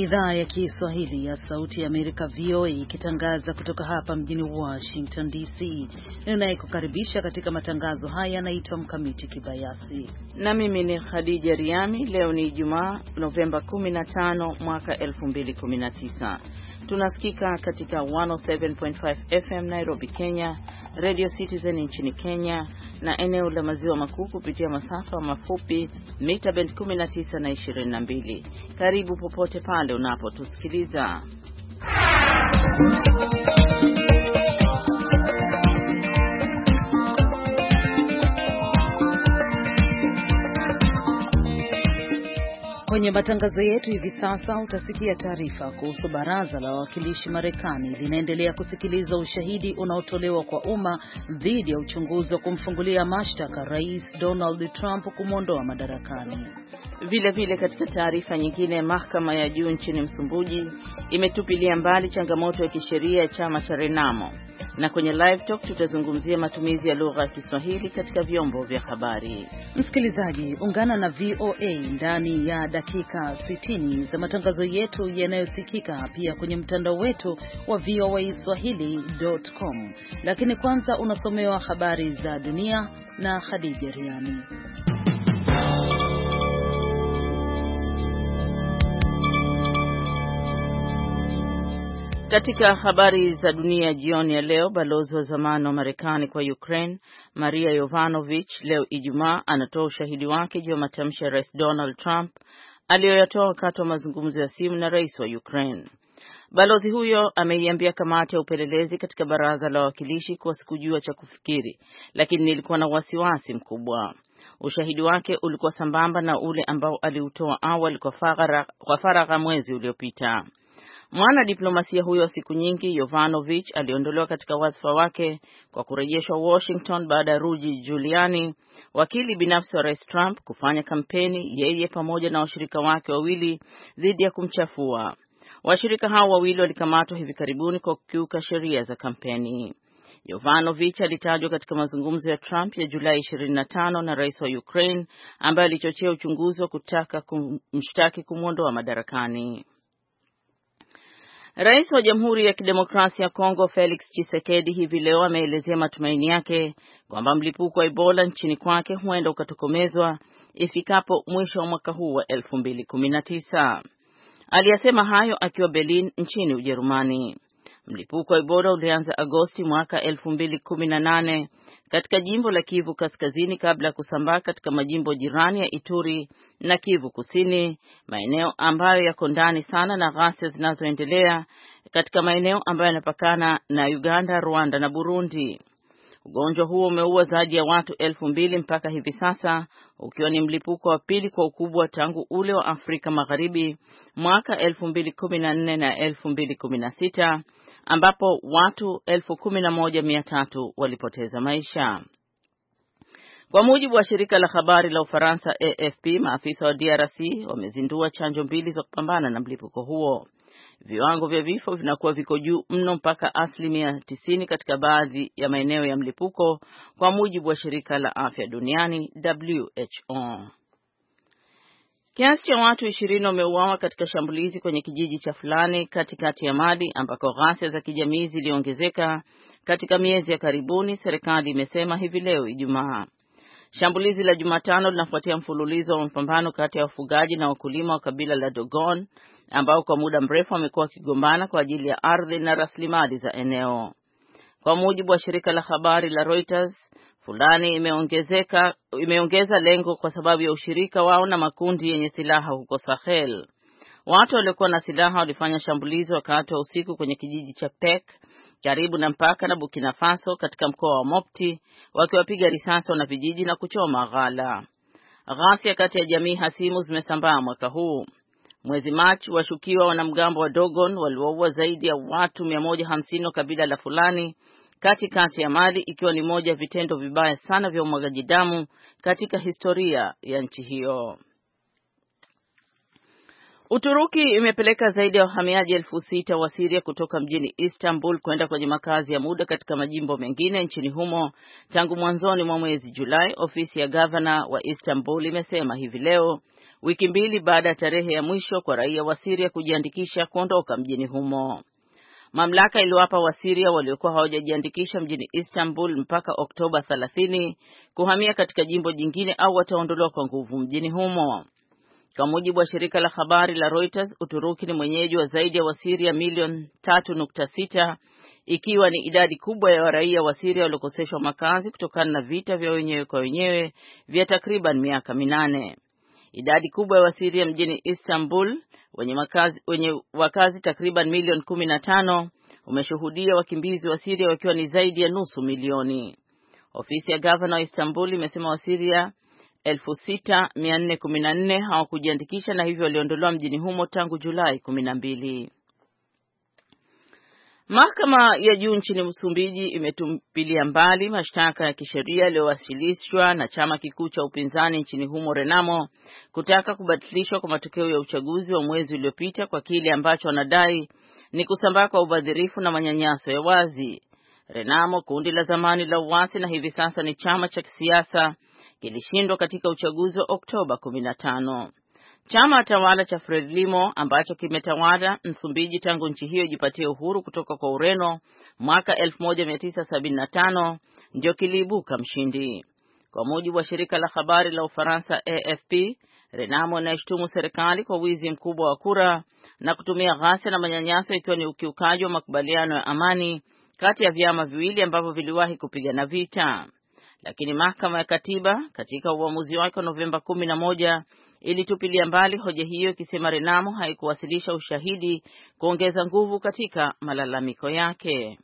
idhaa ya Kiswahili ya Sauti ya Amerika VOA ikitangaza kutoka hapa mjini Washington DC. Ninayekukaribisha katika matangazo haya naitwa Mkamiti Kibayasi. Na mimi ni Khadija Riami. Leo ni Ijumaa, Novemba 15 mwaka 2019. Tunasikika katika 107.5 FM Nairobi, Kenya, Radio Citizen nchini Kenya na eneo la maziwa makuu kupitia masafa mafupi mita band 19 na 22. Karibu popote pale unapotusikiliza. Kwenye matangazo yetu hivi sasa utasikia taarifa kuhusu baraza la wawakilishi Marekani linaendelea kusikiliza ushahidi unaotolewa kwa umma dhidi ya uchunguzi wa kumfungulia mashtaka Rais Donald Trump kumwondoa madarakani. Vile katika taarifa nyingine, mahakama ya juu nchini Msumbiji imetupilia mbali changamoto ya kisheria ya chama cha Renamo. Na kwenye live talk tutazungumzia matumizi ya lugha ya Kiswahili katika vyombo vya habari. Msikilizaji, ungana na VOA ndani ya dakika 60 za matangazo yetu yanayosikika pia kwenye mtandao wetu wa voaswahili.com. Lakini kwanza unasomewa habari za dunia na Khadija Riami. Katika habari za dunia jioni ya leo, balozi wa zamani wa Marekani kwa Ukraine, Maria Yovanovich, leo Ijumaa anatoa ushahidi wake juu ya matamshi ya Rais Donald Trump aliyoyatoa wakati wa mazungumzo ya simu na rais wa Ukraine. Balozi huyo ameiambia kamati ya upelelezi katika baraza la wawakilishi kuwa sikujua cha kufikiri, lakini nilikuwa na wasiwasi mkubwa. Ushahidi wake ulikuwa sambamba na ule ambao aliutoa awali kwa faragha mwezi uliopita. Mwana diplomasia huyo siku nyingi, Yovanovich, aliondolewa katika wadhifa wake kwa kurejeshwa Washington baada ya Rudy Giuliani, wakili binafsi wa Rais Trump, kufanya kampeni yeye pamoja na washirika wake wawili dhidi ya kumchafua. Washirika hao wawili walikamatwa hivi karibuni kwa kukiuka sheria za kampeni. Yovanovich alitajwa katika mazungumzo ya Trump ya Julai 25 na rais wa Ukraine, ambaye alichochea uchunguzi wa kutaka kumshtaki kumwondoa madarakani. Rais wa Jamhuri ya Kidemokrasia ya Kongo Felix Tshisekedi hivi leo ameelezea matumaini yake kwamba mlipuko wa Ebola nchini kwake huenda ukatokomezwa ifikapo mwisho wa mwaka huu wa 2019. Aliyasema hayo akiwa Berlin nchini Ujerumani. Mlipuko wa Ebola ulianza Agosti mwaka 2018 katika jimbo la Kivu Kaskazini kabla ya kusambaa katika majimbo jirani ya Ituri na Kivu Kusini, maeneo ambayo yako ndani sana na ghasia zinazoendelea katika maeneo ambayo yanapakana na Uganda, Rwanda na Burundi. Ugonjwa huo umeua zaidi ya watu 2,000 mpaka hivi sasa, ukiwa ni mlipuko wa pili kwa ukubwa tangu ule wa Afrika Magharibi mwaka 2014 na 2016. ambapo watu 11,300 walipoteza maisha. Kwa mujibu wa shirika la habari la Ufaransa AFP, maafisa wa DRC wamezindua chanjo mbili za kupambana na mlipuko huo. Viwango vya vifo vinakuwa viko juu mno mpaka 90% katika baadhi ya maeneo ya mlipuko, kwa mujibu wa shirika la afya duniani WHO. Kiasi cha watu 20 wameuawa katika shambulizi kwenye kijiji cha fulani katikati ya Mali, ambako ghasia za kijamii ziliongezeka katika miezi ya karibuni, serikali imesema hivi leo Ijumaa. Shambulizi la Jumatano linafuatia mfululizo wa mapambano kati ya wafugaji na wakulima wa kabila la Dogon, ambao kwa muda mrefu wamekuwa wakigombana kwa ajili ya ardhi na rasilimali za eneo. Kwa mujibu wa shirika la habari la Reuters, Fulani imeongeza lengo kwa sababu ya ushirika wao na makundi yenye silaha huko Sahel. Watu waliokuwa na silaha walifanya shambulizi wakati wa usiku kwenye kijiji cha Pek karibu na mpaka na Burkina Faso katika mkoa wa Mopti, wakiwapiga risasi na vijiji na kuchoma ghala. Ghasia kati ya jamii hasimu zimesambaa mwaka huu. Mwezi Machi, washukiwa wanamgambo wa Dogon waliwaua zaidi ya watu 150 wa kabila la Fulani katikati ya Mali, ikiwa ni moja vitendo vibaya sana vya umwagaji damu katika historia ya nchi hiyo. Uturuki imepeleka zaidi ya wahamiaji 6,000 wa Syria kutoka mjini Istanbul kwenda kwenye makazi ya muda katika majimbo mengine nchini humo tangu mwanzoni mwa mwezi Julai, ofisi ya gavana wa Istanbul imesema hivi leo, wiki mbili baada ya tarehe ya mwisho kwa raia wa Syria kujiandikisha kuondoka mjini humo. Mamlaka iliwapa Wasiria waliokuwa hawajajiandikisha mjini Istanbul mpaka Oktoba 30 kuhamia katika jimbo jingine au wataondolewa kwa nguvu mjini humo. Kwa mujibu wa shirika la habari la Reuters, Uturuki ni mwenyeji wa zaidi ya Wasiria milioni 3.6, ikiwa ni idadi kubwa ya raia wa Syria waliokoseshwa makazi kutokana na vita vya wenyewe kwa wenyewe vya takriban miaka 8. Idadi kubwa ya Wasiria mjini Istanbul wenye wakazi takriban milioni 15 umeshuhudia wakimbizi wa Syria wakiwa ni zaidi ya nusu milioni. Ofisi ya gavana wa Istanbul imesema Wasiria 6414 hawakujiandikisha na hivyo waliondolewa mjini humo tangu Julai 12. Mahakama ya juu nchini Msumbiji imetupilia mbali mashtaka ya kisheria yaliyowasilishwa na chama kikuu cha upinzani nchini humo Renamo kutaka kubatilishwa kwa matokeo ya uchaguzi wa mwezi uliopita kwa kile ambacho wanadai ni kusambaa kwa ubadhirifu na manyanyaso ya wazi. Renamo, kundi la zamani la uasi na hivi sasa ni chama cha kisiasa, kilishindwa katika uchaguzi wa Oktoba 15. Chama tawala cha Frelimo ambacho kimetawala Msumbiji tangu nchi hiyo jipatie uhuru kutoka kwa Ureno mwaka 1975 ndio kiliibuka mshindi. Kwa mujibu wa shirika la habari la Ufaransa AFP, Renamo inashtumu serikali kwa wizi mkubwa wa kura na kutumia ghasia na manyanyaso, ikiwa ni ukiukaji wa makubaliano ya amani kati ya vyama viwili ambavyo viliwahi kupigana vita. Lakini mahakama ya katiba katika uamuzi wake Novemba 11 ilitupilia mbali hoja hiyo, ikisema Renamo haikuwasilisha ushahidi kuongeza nguvu katika malalamiko yake.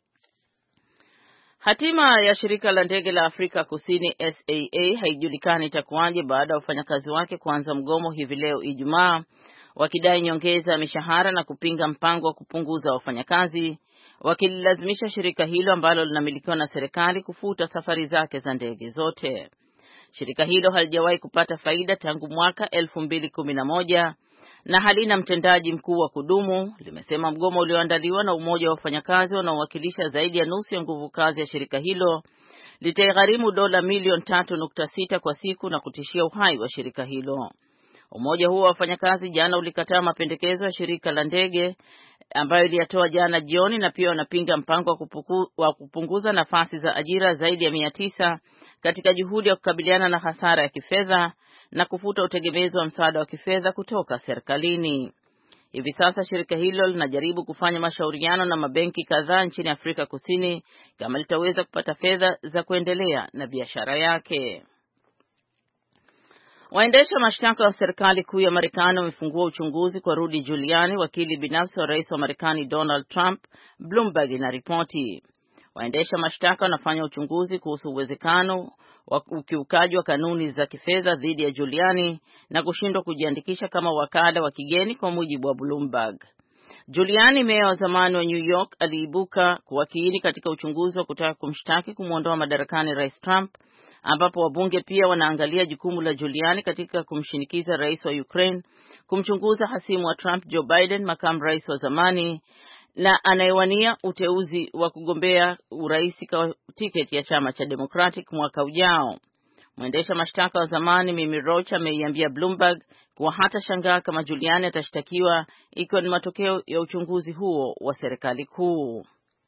Hatima ya shirika la ndege la Afrika Kusini SAA haijulikani itakuwaje baada ya wafanyakazi wake kuanza mgomo hivi leo Ijumaa, wakidai nyongeza ya mishahara na kupinga mpango wa kupunguza wafanyakazi, wakililazimisha shirika hilo ambalo linamilikiwa na serikali kufuta safari zake za ndege zote. Shirika hilo halijawahi kupata faida tangu mwaka 2011 na halina mtendaji mkuu wa kudumu, limesema. Mgomo ulioandaliwa na umoja wa wafanyakazi wanaowakilisha zaidi ya nusu ya nguvu kazi ya shirika hilo litaigharimu dola milioni 3.6 kwa siku na kutishia uhai wa shirika hilo. Umoja huo wa wafanyakazi jana ulikataa mapendekezo ya shirika la ndege ambayo iliyatoa jana jioni, na pia wanapinga mpango wa kupunguza nafasi za ajira zaidi ya 900 katika juhudi ya kukabiliana na hasara ya kifedha na kufuta utegemezi wa msaada wa kifedha kutoka serikalini. Hivi sasa shirika hilo linajaribu kufanya mashauriano na mabenki kadhaa nchini Afrika Kusini kama litaweza kupata fedha za kuendelea na biashara yake. Waendesha mashtaka wa serikali kuu ya Marekani wamefungua uchunguzi kwa Rudy Giuliani, wakili binafsi wa rais wa Marekani Donald Trump, Bloomberg inaripoti. Waendesha mashtaka wanafanya uchunguzi kuhusu uwezekano wa ukiukaji wa kanuni za kifedha dhidi ya Giuliani na kushindwa kujiandikisha kama wakala wa kigeni, kwa mujibu wa Bloomberg. Giuliani, meya wa zamani wa New York, aliibuka kuwa kiini katika uchunguzi wa kutaka kumshtaki kumwondoa madarakani rais Trump, ambapo wabunge pia wanaangalia jukumu la Giuliani katika kumshinikiza rais wa Ukraine kumchunguza hasimu wa Trump Joe Biden, makamu rais wa zamani na anayewania uteuzi wa kugombea urais kwa tiketi ya chama cha Democratic mwaka ujao. Mwendesha mashtaka wa zamani Mimi Rocha ameiambia Bloomberg kuwa hata shangaa kama Giuliani atashtakiwa, ikiwa ni matokeo ya uchunguzi huo wa serikali kuu.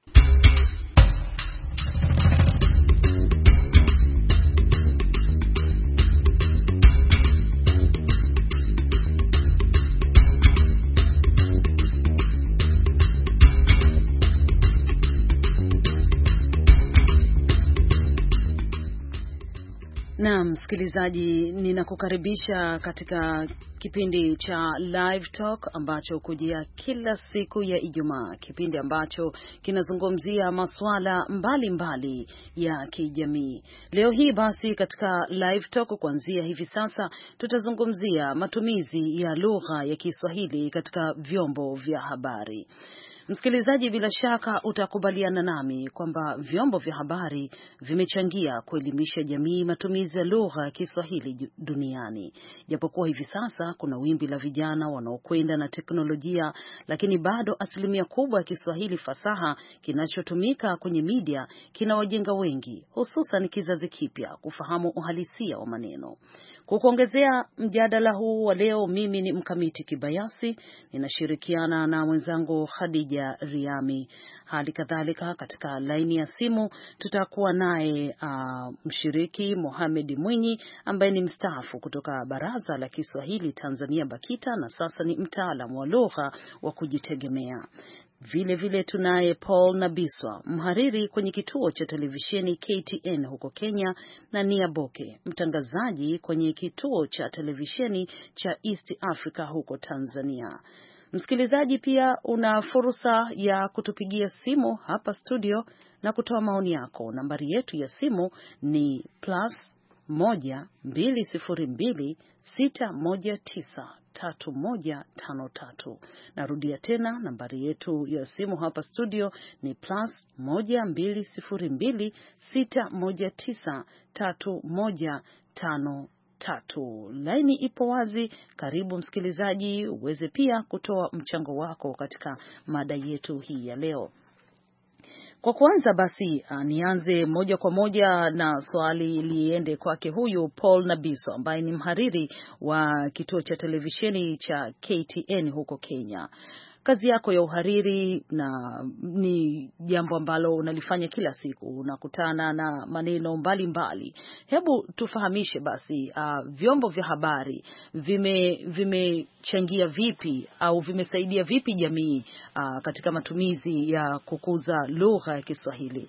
Na msikilizaji, ninakukaribisha katika kipindi cha Live Talk ambacho kujia kila siku ya Ijumaa, kipindi ambacho kinazungumzia masuala mbalimbali ya kijamii. Leo hii basi katika Live Talk kuanzia hivi sasa tutazungumzia matumizi ya lugha ya Kiswahili katika vyombo vya habari. Msikilizaji, bila shaka utakubaliana nami kwamba vyombo vya habari vimechangia kuelimisha jamii matumizi ya lugha ya Kiswahili duniani. Japokuwa hivi sasa kuna wimbi la vijana wanaokwenda na teknolojia, lakini bado asilimia kubwa ya Kiswahili fasaha kinachotumika kwenye media kinawajenga wengi, hususan kizazi kipya, kufahamu uhalisia wa maneno. Kukuongezea mjadala huu wa leo, mimi ni Mkamiti Kibayasi, ninashirikiana na mwenzangu Khadija Riami. Hali kadhalika katika laini ya simu tutakuwa naye mshiriki Mohamed Mwinyi ambaye ni mstaafu kutoka Baraza la Kiswahili Tanzania BAKITA na sasa ni mtaalamu wa lugha wa kujitegemea. Vile vile tunaye Paul Nabiswa, mhariri kwenye kituo cha televisheni KTN huko Kenya, na Nia Boke, mtangazaji kwenye kituo cha televisheni cha East Africa huko Tanzania. Msikilizaji, pia una fursa ya kutupigia simu hapa studio na kutoa maoni yako. Nambari yetu ya simu ni +1 202 619 3153. Narudia tena, nambari yetu ya simu hapa studio ni +1 202 619 3153. Laini ipo wazi. Karibu msikilizaji, uweze pia kutoa mchango wako katika mada yetu hii ya leo. Kwa kwanza basi nianze moja kwa moja na swali liende kwake huyu Paul Nabiso ambaye ni mhariri wa kituo cha televisheni cha KTN huko Kenya. Kazi yako ya uhariri na ni jambo ambalo unalifanya kila siku, unakutana na maneno mbalimbali. Hebu tufahamishe basi, vyombo vya habari vimechangia vipi au vimesaidia vipi jamii katika matumizi ya kukuza lugha ya Kiswahili?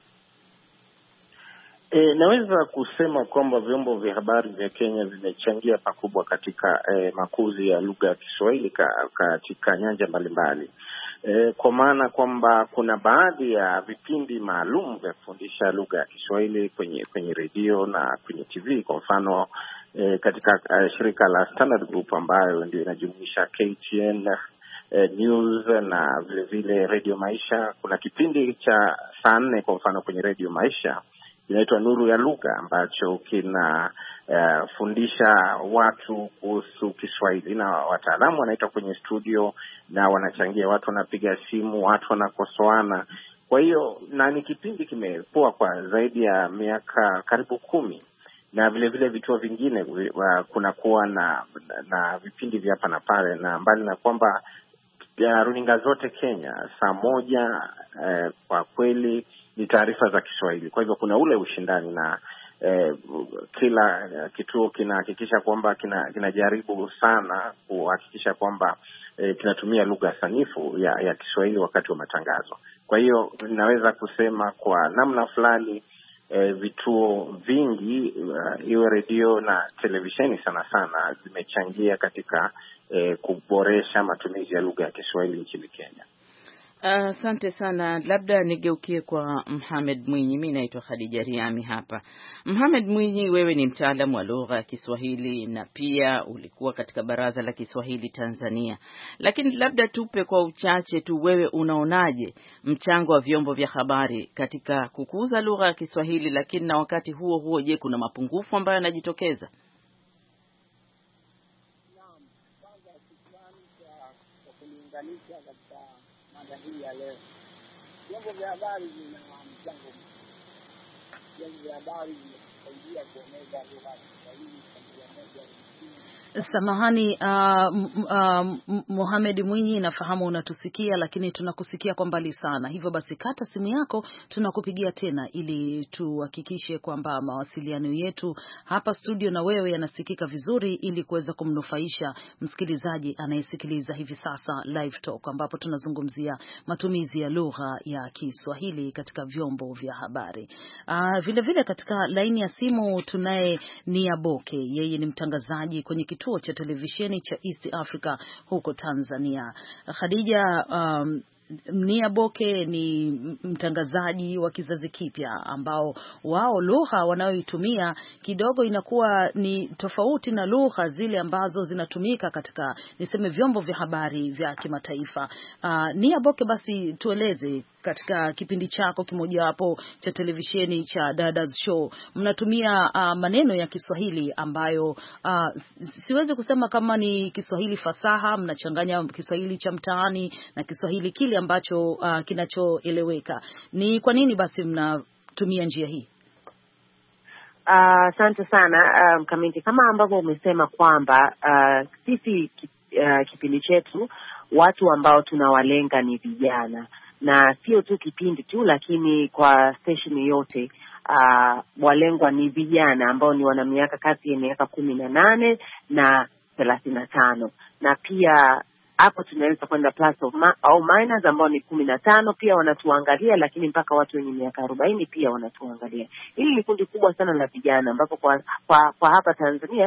Naweza kusema kwamba vyombo vya habari vya Kenya vimechangia pakubwa katika makuzi ya lugha ya Kiswahili katika nyanja mbalimbali. Kwa maana kwamba kuna baadhi ya vipindi maalum vya kufundisha lugha ya Kiswahili kwenye redio na kwenye TV. Kwa mfano katika shirika la Standard Group ambayo ndio inajumuisha KTN News na vile vile Radio Maisha, kuna kipindi cha saa 4 kwa mfano kwenye Radio Maisha inaitwa Nuru ya Lugha, ambacho kinafundisha watu kuhusu Kiswahili, na wataalamu wanaitwa kwenye studio na wanachangia, watu wanapiga simu, watu wanakosoana. Kwa hiyo na ni kipindi kimepoa kwa zaidi ya miaka karibu 10, na vile vile vituo vingine kunakuwa na vipindi vya hapa na pale, na mbali na kwamba runinga zote Kenya saa 1 kwa kweli ni taarifa za Kiswahili. Kwa hivyo kuna ule ushindani na kila kituo kinahakikisha kwamba kinajaribu sana kuhakikisha kwamba kinatumia lugha sanifu ya Kiswahili wakati wa matangazo. Kwa hiyo ninaweza kusema kwa namna fulani vituo vingi iwe redio na televisheni sana sana zimechangia katika kuboresha matumizi ya lugha ya Kiswahili nchini Kenya. Asante sana. Labda nigeukie kwa Mohamed Mwinyi. Mimi naitwa Khadija Riami hapa. Mohamed Mwinyi, wewe ni mtaalamu wa lugha ya Kiswahili na pia ulikuwa katika Baraza la Kiswahili Tanzania. Lakini labda tupe kwa uchache tu, wewe unaonaje mchango wa vyombo vya habari katika kukuza lugha ya Kiswahili, lakini na wakati huo huo, je, kuna mapungufu ambayo yanajitokeza? Hii ya leo vyombo vya habari vina mchango. Vyombo vya habari vinasaidia kueneza lugha ya Kiswahili kwa njia moja. Samahani Mohamed Mwinyi, nafahamu unatusikia, lakini tunakusikia kwa mbali sana. Hivyo basi kata simu yako, tunakupigia tena ili tuhakikishe kwamba mawasiliano yetu hapa studio na wewe yanasikika vizuri, ili kuweza kumnufaisha msikilizaji anayesikiliza hivi sasa Live Talk, ambapo tunazungumzia matumizi ya lugha ya Kiswahili katika vyombo vya habari. Vile vile katika laini ya simu tunaye Nia Boke, yeye ni mtangazaji kwenye kituo cha televisheni cha East Africa huko Tanzania. Khadija, Nia Boke ni mtangazaji wa kizazi kipya ambao wao lugha wanayoitumia kidogo inakuwa ni tofauti na lugha zile ambazo zinatumika katika niseme vyombo vya habari vya kimataifa. Nia Boke, basi tueleze, katika kipindi chako kimojawapo cha televisheni cha Dada's Show mnatumia maneno ya Kiswahili ambayo siwezi kusema kama ni Kiswahili fasaha, mnachanganya Kiswahili cha mtaani na Kiswahili kile ambacho kinachoeleweka. Ni kwa nini basi mnatumia njia hii? Asante sana Mkamiti, kama ambavyo umesema kwamba sisi kipindi chetu watu ambao tunawalenga ni vijana, na sio tu kipindi tu, lakini kwa station yote walengwa ni vijana ambao ni wana miaka kati ya miaka 18 na 35, na pia hapo tunaweza kwenda plus au minus ambao ni 15 pia wanatuangalia, lakini mpaka watu wenye miaka 40 pia wanatuangalia. Hili ni kundi kubwa sana la vijana ambapo kwa hapa Tanzania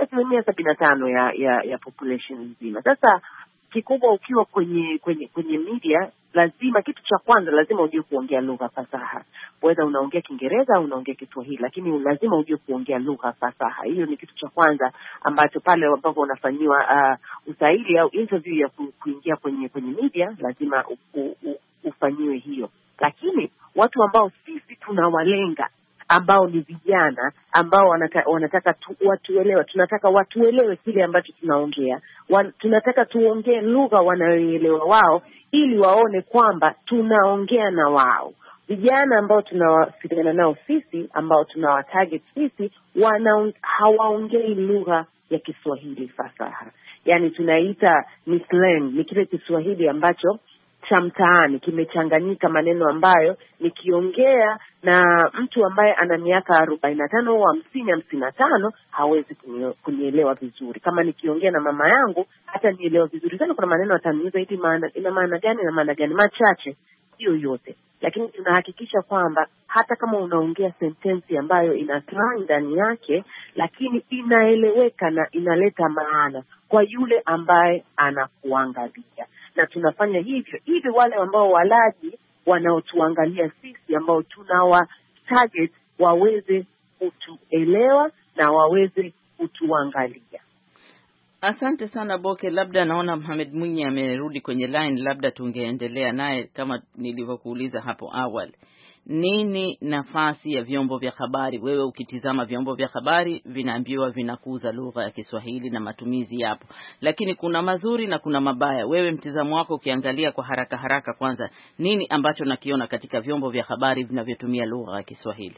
75% ya population nzima. Sasa kikubwa ukiwa kwenye media, lazima kitu cha kwanza lazima ujue kuongea lugha fasaha. Whether unaongea Kiingereza au unaongea Kiswahili, lakini lazima ujue kuongea lugha fasaha. Hiyo ni kitu cha kwanza ambacho pale ambapo unafanyiwa usaili au interview ya kuingia kwenye media lazima ufanyiwe hiyo. Lakini watu ambao sisi tunawalenga ambao ni vijana ambao wanataka watuelewe, tunataka watuelewe kile ambacho tunaongea, tunataka tuongee lugha wanayoelewa wao, ili waone kwamba tunaongea na wao. Vijana ambao tunawasiliana nao sisi, ambao tunawatarget sisi, hawaongei lugha ya Kiswahili fasaha. Yani tunaita ni slang, ni kile Kiswahili ambacho cha mtaani kimechanganyika maneno ambayo nikiongea na mtu ambaye ana miaka 45 au 50, 55 hawezi kunielewa vizuri. Kama nikiongea na mama yangu hata nielewa vizuri sana, kuna maneno ataniuliza hivi ina maana gani na maana gani, machache sio yote. Lakini tunahakikisha kwamba hata kama unaongea sentensi ambayo ina slang ndani yake, lakini inaeleweka na inaleta maana kwa yule ambaye anakuangalia. Na tunafanya hivyo ili wale ambao walaji wanaotuangalia sisi ambao tunawa target waweze kutuelewa na waweze kutuangalia. Asante sana Boke. Labda naona Mohamed Mwinyi amerudi kwenye line, labda tungeendelea naye kama nilivyokuuliza hapo awali. Nini nafasi ya vyombo vya habari? Wewe ukitizama vyombo vya habari vinaambiwa vinakuza lugha ya Kiswahili na matumizi yapo, lakini kuna mazuri na kuna mabaya. Wewe mtizamo wako ukiangalia kwa haraka kwanza, nini ambacho nakiona katika vyombo vya habari vinavyotumia lugha ya Kiswahili?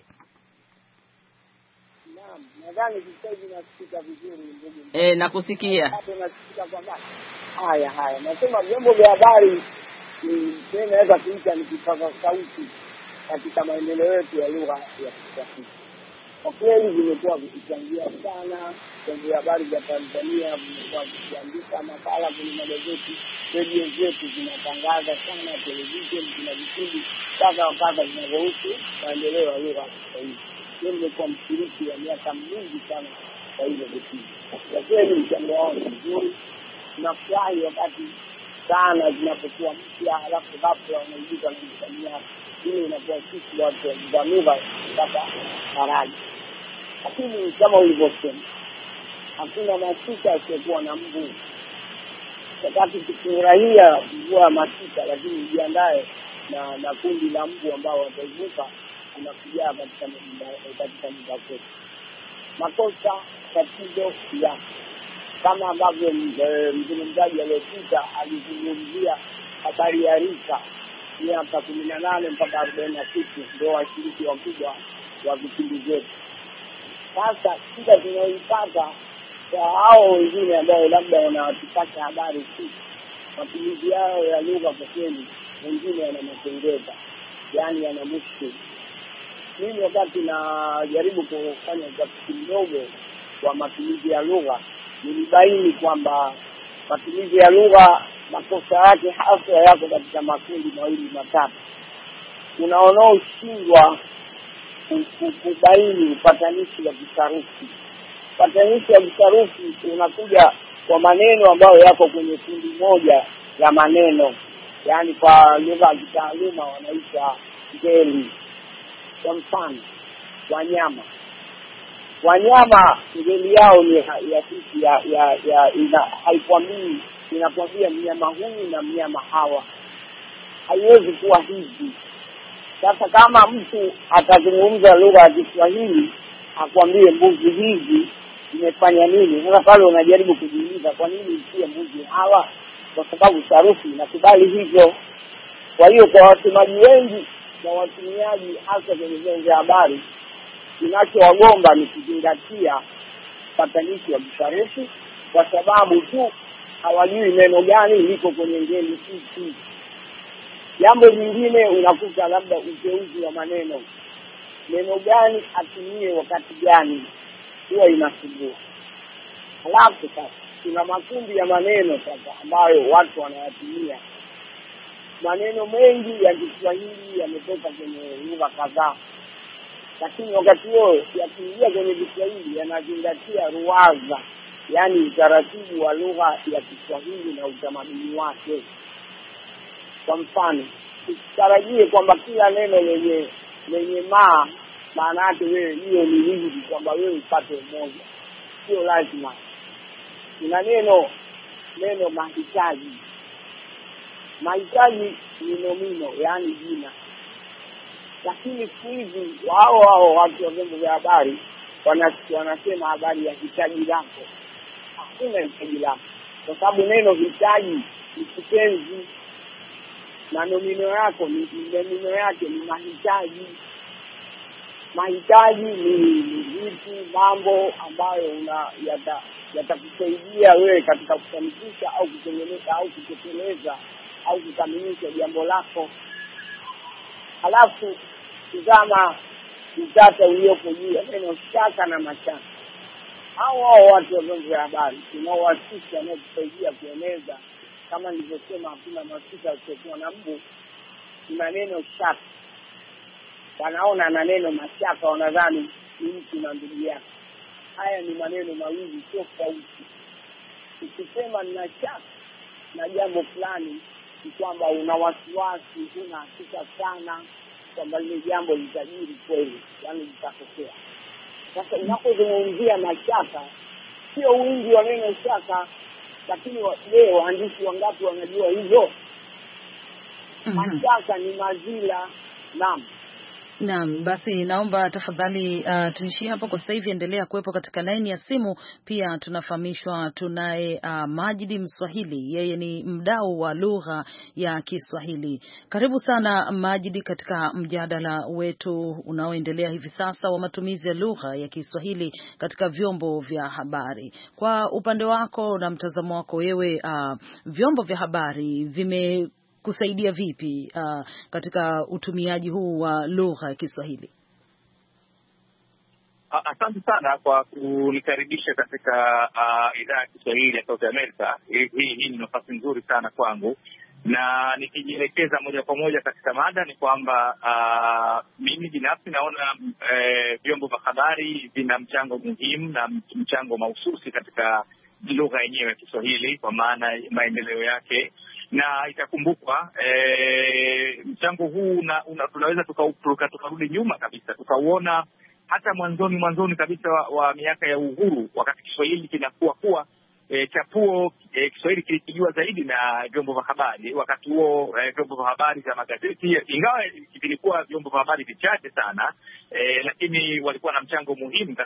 Naam, nadhani sasa nasikika vizuri ndugu. Nakusikia. Nasikika kwa mbali. Haya. Nasema vyombo vya habari naweza kuita ni kipaza sauti katika maendeleo yetu ya lugha ya Kiswahili. Kwa kweli vimekuwa vikichangia sana. Vyombo vya habari vya Tanzania vimekuwa vikiandika makala kwenye magazeti, redio zetu zinatangaza sana, televisheni zina vipindi kadha vinavyohusu maendeleo ya lugha ya Kiswahili. Nimekuwa mshiriki wa miaka mingi sana kwa hilo vipindi. Kwa kweli mchango wao ni mzuri. Tunafurahi wakati sana zinapokuwa mpya, alafu ghafla wanaingiza na msamiati. Hili inakuwa sisi watu wa lugha kupata faraja. Lakini kama ulivyosema, hakuna masika asiyokuwa na mvua. Wakati tukifurahia mvua ya masika, lakini ujiandae na kundi la mbu ambao wataibuka unakujaa katika muda wetu. Makosa tatizo ya kama ambavyo mzungumzaji aliyopita alizungumzia habari ya rika miaka 18 mpaka 46 ndio washiriki wakubwa wa vipindi vyetu. Sasa shida tunayoipata kwa hao wengine ambao labda wanatupata habari tu, matumizi yao ya lugha kwa kweli wengine wana matengeza, yani yana mushkili. Mimi wakati najaribu kufanya utafiti mdogo wa matumizi ya lugha, nilibaini kwamba matumizi ya lugha makosa yake hasa yako katika makundi mawili matatu. Unaoshindwa kubaini upatanishi wa kisarufi. Upatanishi wa kisarufi unakuja kwa maneno ambayo yako kwenye kundi moja la maneno, yani kwa lugha ya kitaaluma wanaita ngeli. Kwa mfano, wanyama ngeli yao ni ya sisi haikwambii, inakwambia mnyama huyu na mnyama hawa. Haiwezi kuwa hivi. Sasa kama mtu atazungumza lugha ya Kiswahili akwambie mbuzi hizi zimefanya nini, sasa pale unajaribu kujiuliza kwa nini sio mbuzi hawa, kwa sababu sarufi inakubali hivyo. Kwa hiyo kwa wasemaji wengi na watumiaji hasa kwenye vyombo vya habari, kinachowagomba ni kuzingatia patanishi wa Bukaresti, kwa sababu tu hawajui neno gani liko kwenye ngeli hii. Jambo lingine unakuta labda uteuzi wa maneno, neno gani atumie wakati gani, huwa inasumbua. Halafu sasa kuna makundi ya maneno sasa ambayo watu wanayatumia. Maneno mengi ya Kiswahili yametoka kwenye lugha kadhaa, lakini wakati huo yakiingia kwenye Kiswahili yanazingatia ruwaza, yani utaratibu wa lugha ya Kiswahili na utamaduni wake. Kwa mfano, usitarajie kwamba kila neno lenye maana yake wewe hiyo ni hivi kwamba wewe upate moja. Sio lazima. Kuna neno mahitaji. Mahitaji ni nomino, yani jina. Lakini siku hizi wao watu wa vyombo vya habari wanasema habari ya hitaji lako. Hakuna hitaji lako, kwa sababu neno hitaji ni kitenzi na nomino yake ni mahitaji. Mahitaji ni vitu, mambo ambayo yatakusaidia wewe katika kufanikisha au kutengeneza au kutekeleza au kukamilisha jambo lako. Halafu tazama utata uliopo juu ya neno shaka na mashaka. Hao watu wa vyombo vya habari tunaowasisha na kusaidia kueneza, kama nilivyosema, hakuna masika usiokuwa na mbu. Kuna neno shaka, wanaona na neno mashaka wanadhani ni mtu na ndugu yake. Haya ni maneno mawili tofauti. Ukisema nina shaka na jambo fulani, ni kwamba una wasiwasi, una hakika sana kwamba ile jambo litajiri kweli, yani litatokea. Sasa unapozungumzia mashaka, sio wingi wa neno shaka, lakini leo waandishi wangapi wanajua hivyo? Mashaka ni mazila. Naam, basi naomba tafadhali tuishie hapo kwa sasa hivi. Endelea kuwepo katika line ya simu. Pia tunafahamishwa tunaye Majidi Mswahili, yeye ni mdau wa lugha ya Kiswahili. Karibu sana Majidi katika mjadala wetu unaoendelea hivi sasa wa matumizi ya lugha ya Kiswahili katika vyombo vya habari. Kwa upande wako na mtazamo wako wewe, vyombo vya habari kusaidia vipi katika utumiaji huu wa lugha ya Kiswahili? Asante sana kwa kunikaribisha katika idhaa ya Kiswahili ya Sauti Amerika. Hii ni nafasi nzuri sana kwangu, na nikijielekeza moja kwa moja katika mada ni kwamba mimi binafsi naona vyombo vya habari vina mchango muhimu na mchango mahususi katika lugha yenyewe ya Kiswahili, kwa maana maendeleo yake. Na itakumbukwa mchango huu tunaweza tukarudi nyuma kabisa, tukauona hata mwanzoni kabisa wa miaka ya uhuru, wakati Kiswahili kinakuwa chapuo Kiswahili kilikijua zaidi na vyombo vya habari. Wakati huo vyombo vya habari vya magazeti, ingawa vilikuwa vyombo vya habari vichache sana, lakini walikuwa na mchango muhimu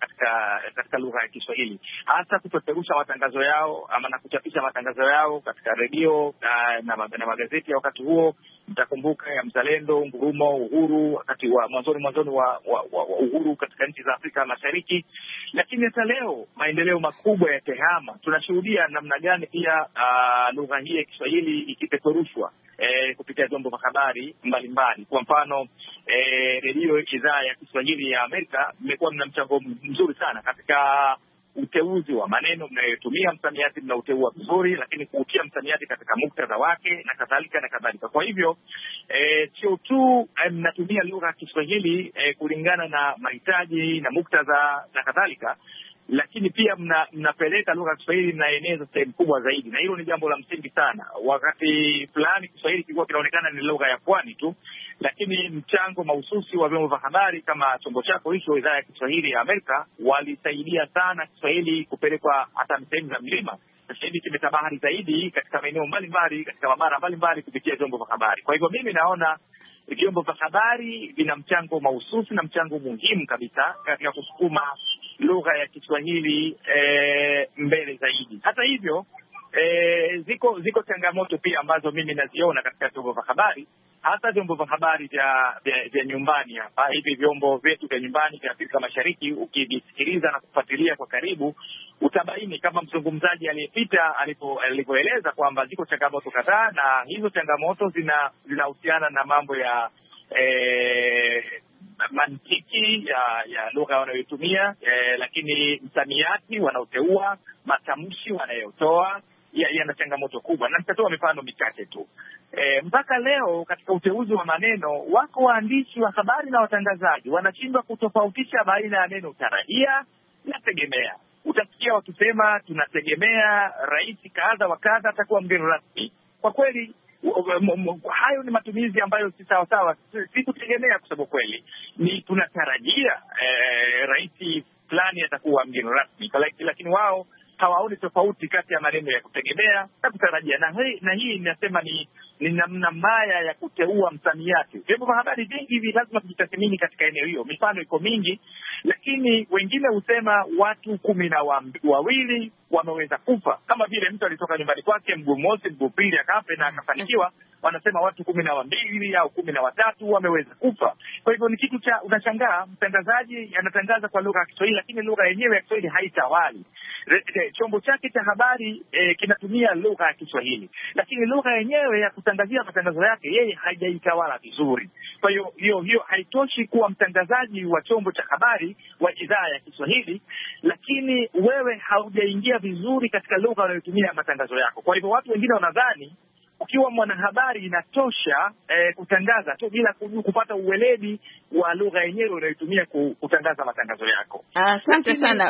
katika lugha ya Kiswahili, hasa kupeperusha matangazo yao ama na kuchapisha matangazo yao katika redio na magazeti ya wakati huo. Mtakumbuka ya Mzalendo, Ngurumo, Uhuru, wakati wa mwanzoni wa uhuru katika nchi za Afrika Mashariki. Lakini hata leo maendeleo makubwa ya tehama, tunashuhudia namna gani pia lugha hii ya Kiswahili ikipeperushwa kupitia vyombo vya habari mbalimbali. Kwa mfano redio idhaa ya Kiswahili ya Amerika imekuwa na mchango mzuri sana katika uteuzi wa maneno mnayotumia, msamiati mnauteua vizuri, lakini kuutia msamiati katika muktadha wake na kadhalika. Kwa hivyo sio tu mnatumia lugha ya Kiswahili kulingana na mahitaji na muktadha na kadhalika, lakini pia mnapeleka lugha ya Kiswahili mnaeneza sehemu kubwa zaidi, na hilo ni jambo la msingi sana. Wakati fulani Kiswahili kilikuwa kinaonekana ni lugha ya pwani tu, lakini mchango mahususi wa vyombo vya habari kama chombo chako hicho, idhaa ya Kiswahili ya Amerika, walisaidia sana Kiswahili kupelekwa hata sehemu za mlima. Sasa hivi kimetabahari zaidi katika maeneo mbalimbali, katika mabara mbalimbali kupitia vyombo vya habari. Kwa hivyo mimi naona vyombo vya habari vina mchango mahususi na mchango muhimu kabisa katika kusukuma lugha ya Kiswahili mbele zaidi. Hata hivyo ziko changamoto pia ambazo mimi naziona katika vyombo vya habari, hasa vyombo vya habari vya nyumbani hapa, hivi vyombo vyetu vya nyumbani vya Afrika Mashariki, ukivisikiliza na kufuatilia kwa karibu, utabaini kama mzungumzaji aliyepita alivyoeleza kwamba ziko changamoto kadhaa, na hizo changamoto zinahusiana na mambo ya mantiki ya lugha wanayoitumia, lakini msamiati wanaoteua, matamshi wanayotoa yana changamoto kubwa, na nitatoa mifano michache tu. Mpaka leo katika uteuzi wa maneno, wako waandishi wa habari na watangazaji wanashindwa kutofautisha baina ya neno tarajia na tegemea. Utasikia wakisema tunategemea rais kadha wa kadha atakuwa mgeni rasmi. Kwa kweli hayo ni matumizi ambayo si sawa sawa. Si kutegemea, kwa sababu kweli ni tunatarajia rais fulani atakuwa mgeni rasmi, lakini wao hawaoni tofauti kati ya maneno ya kutegemea na kutarajia. Na hii inasema ni namna mbaya ya kuteua msamiati. Vyombo vya habari vingi hivi lazima kujitathmini katika eneo hiyo. Mifano iko mingi, lakini wengine husema watu 12 wameweza kufa, kama vile mtu alitoka nyumbani kwake mguu mosi mguu pili akafa na akafanikiwa. Wanasema watu 12 au 13 wameweza kufa. Kwa hivyo ni kitu cha unashangaa, mtangazaji anatangaza kwa lugha ya Kiswahili, lakini lugha yenyewe ya Kiswahili haitawali. Chombo chake cha habari kinatumia lugha ya Kiswahili, lakini lugha yenyewe ya kutangazia matangazo yake yeye hajaitawala vizuri. Kwa hiyo haitoshi kuwa mtangazaji wa chombo cha habari wa idhaa ya Kiswahili, lakini wewe haujaingia vizuri katika lugha unayotumia matangazo yako. Kwa hivyo watu wengine wanadhani ukiwa mwanahabari inatosha kutangaza tu bila kupata uweledi wa lugha yenyewe unayotumia kutangaza matangazo yako. Asante sana.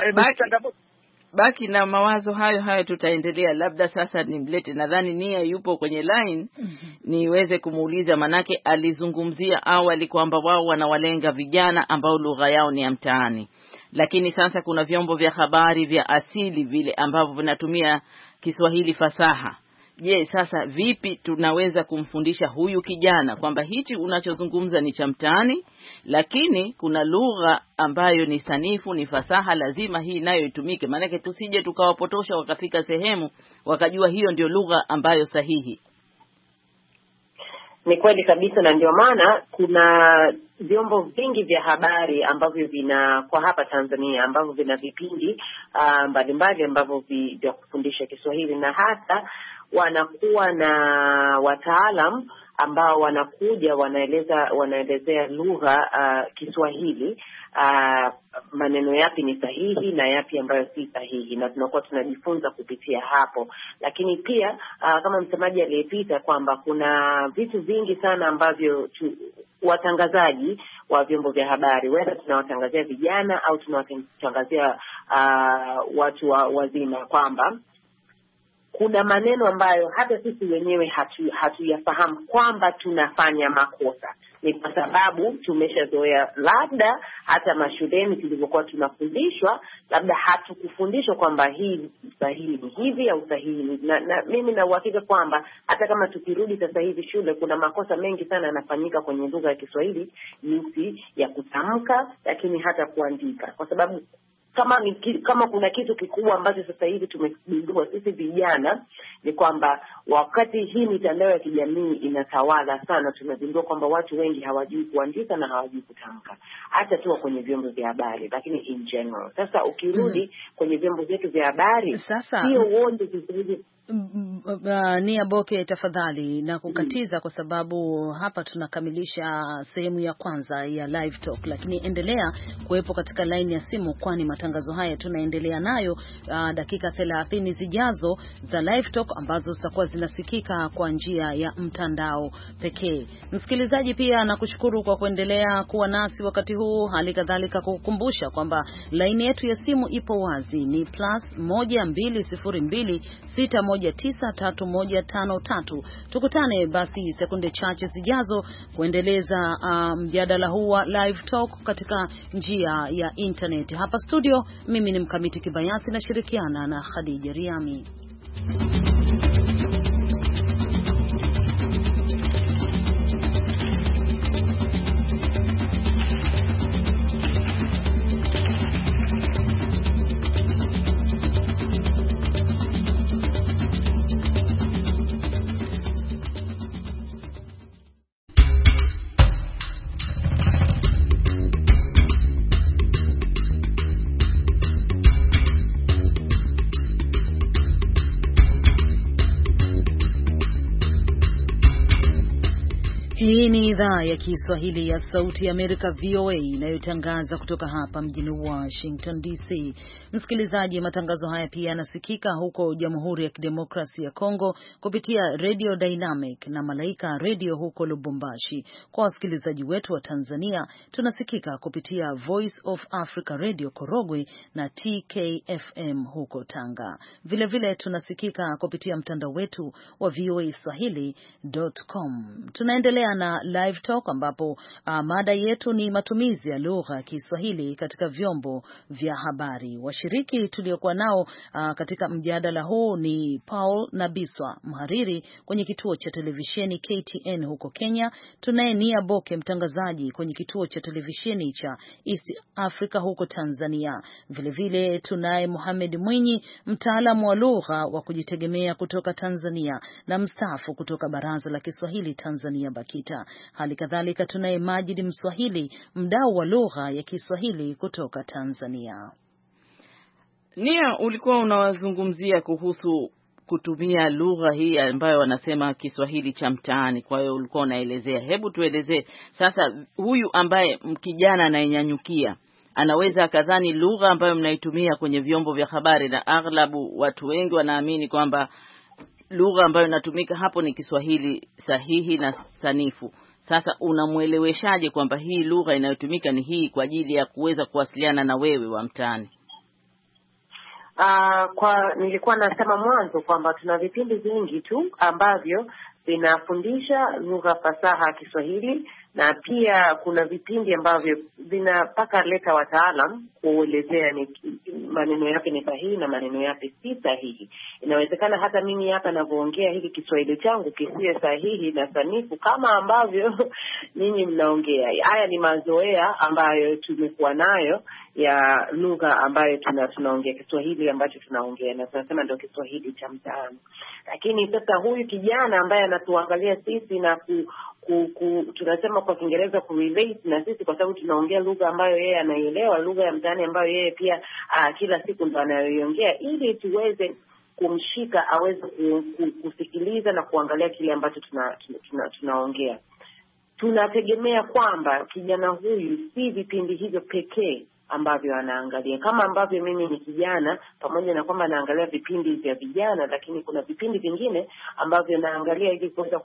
Baki na mawazo hayo tutaendelea. Labda sasa nimlete, nadhani Nia yupo kwenye line, niweze kumuuliza, manake alizungumzia awali kwamba wao wanawalenga vijana ambao lugha yao ni ya mtaani, lakini sasa kuna vyombo vya habari vya asili vile ambavyo vinatumia Kiswahili fasaha. Je, sasa vipi tunaweza kumfundisha huyu kijana kwamba hichi unachozungumza ni cha mtaani, lakini kuna lugha ambayo ni sanifu, ni fasaha, lazima hii nayo itumike, maana tusije tukawapotosha wakafika sehemu wakajua hiyo ndio lugha ambayo sahihi. Ni kweli kabisa, na ndio maana kuna vyombo vingi vya habari ambavyo kwa hapa Tanzania ambavyo vina vipindi mbalimbali ambavyo vya kufundisha Kiswahili, na hata wanakuwa na wataalam ambao wanakuja wanaelezea lugha Kiswahili, maneno yapi ni sahihi na yapi ambayo si sahihi, na tunakuwa tunajifunza kupitia hapo. Lakini pia kama msemaji aliyepita kwamba kuna vitu vingi sana ambavyo watangazaji wa vyombo vya habari, whether tunawatangazia vijana au tunawatangazia watu wazima, kwamba kuna maneno ambayo hata sisi wenyewe hatuyafahamu kwamba tunafanya makosa. Ni kwa sababu tumeshazoea, labda hata mashuleni tulivyokuwa tunafundishwa, labda hatukufundishwa kwamba hii sahihi ni hivi au sahihi. Na mimi na uhakika kwamba hata kama tukirudi sasa hivi shule, kuna makosa mengi sana yanafanyika kwenye lugha ya Kiswahili, jinsi ya kutamka, lakini hata kuandika. Kwa sababu kama kuna kitu kikubwa ambacho sasa hivi tumegundua sisi vijana, ni kwamba wakati hii mitandao ya kijamii inatawala sana, tumegundua kwamba watu wengi hawajui kuandika na hawajui kutamka, hata tu kwenye vyombo vya habari, lakini in general. Sasa ukirudi kwenye vyombo vyetu vya habari, sio wote vizuri. Nia Boke, tafadhali na kukatiza kwa sababu hapa tunakamilisha sehemu ya kwanza ya live talk, lakini endelea kuwepo katika line ya simu, kwani matangazo haya tunaendelea nayo dakika 30 zijazo za live talk ambazo zitakuwa zinasikika kwa njia ya mtandao pekee. Msikilizaji, pia nakushukuru kwa kuendelea kuwa nasi wakati huu, hali kadhalika kukukumbusha kwamba line yetu ya simu ipo wazi, ni +12026193153. Tukutane basi sekunde chache zijazo kuendeleza mjadala huu wa live talk katika njia ya internet. Hapa studio mimi ni Mkamiti Kibayasi na shirikiana na Khadija Riami. idhaa ya Kiswahili ya Sauti ya Amerika VOA inayotangaza kutoka hapa mjini Washington DC. Msikilizaji, matangazo haya pia yanasikika huko Jamhuri ya Kidemokrasia ya Kongo kupitia Radio Dynamic na Malaika Radio huko Lubumbashi. Kwa wasikilizaji wetu wa Tanzania, tunasikika kupitia Voice of Africa Radio Korogwe na TKFM huko Tanga. Vile tunasikika kupitia mtandao wetu wa voaswahili.com. Tunaendelea na Live Talk ambapo mada yetu ni matumizi ya lugha ya Kiswahili katika vyombo vya habari. Washiriki tuliokuwa nao katika mjadala huu ni Paul Nabiswa, mhariri kwenye kituo cha televisheni KTN huko Kenya. Tunaye Nia Boke, mtangazaji kwenye kituo cha televisheni cha East Africa huko Tanzania. Vile tunaye Mohamed Mwinyi, mtaalamu wa lugha wa kujitegemea kutoka Tanzania na mstaafu kutoka Baraza la Kiswahili Tanzania BAKITA. Hali kadhalika tunaye Majid Mswahili, mdau wa lugha ya Kiswahili kutoka Tanzania. Nia, ulikuwa unawazungumzia kuhusu kutumia lugha hii ambayo wanasema Kiswahili cha mtaani. Kwa hiyo ulikuwa unaelezea, hebu tuelezee sasa, huyu ambaye kijana anayenyanyukia anaweza akadhani lugha ambayo mnaitumia kwenye vyombo vya habari, na aghlabu watu wengi wanaamini kwamba lugha ambayo inatumika hapo ni Kiswahili sahihi na sanifu. Sasa unamueleweshaje kwamba hii lugha inayotumika ni hii kwa ajili ya kuweza kuwasiliana na wewe wa mtaani? Nilikuwa nasema mwanzo kwamba tuna vipindi vingi tu ambavyo vinafundisha lugha fasaha ya Kiswahili, na pia kuna vipindi ambavyo vinapaka leta wataalam kuelezea ni maneno yake ni sahihi na maneno yake si sahihi. Inawezekana hata mimi hapa ninavyoongea hiki Kiswahili changu kisiwe sahihi na sanifu kama ambavyo ninyi mnaongea. Haya ni mazoea ambayo tumekuwa nayo ya lugha ambayo tunaongea, Kiswahili ambacho tunaongea na tunasema ndio Kiswahili cha mtaani. Lakini sasa huyu kijana ambaye anatuangalia sisi na tunasema kwa Kiingereza kurelate na sisi, kwa sababu tunaongea lugha ambayo yeye anaielewa, lugha ya mtaani ambayo yeye pia kila siku ndo anayoiongea, ili tuweze kumshika aweze kusikiliza na kuangalia kile ambacho tunaongea. Tunategemea kwamba kijana huyu si vipindi hivyo pekee ambavyo anaangalia. Kama ambavyo mimi ni kijana, pamoja na kwamba naangalia vipindi vya vijana, lakini kuna vipindi vingine ambavyo naangalia ili kuweza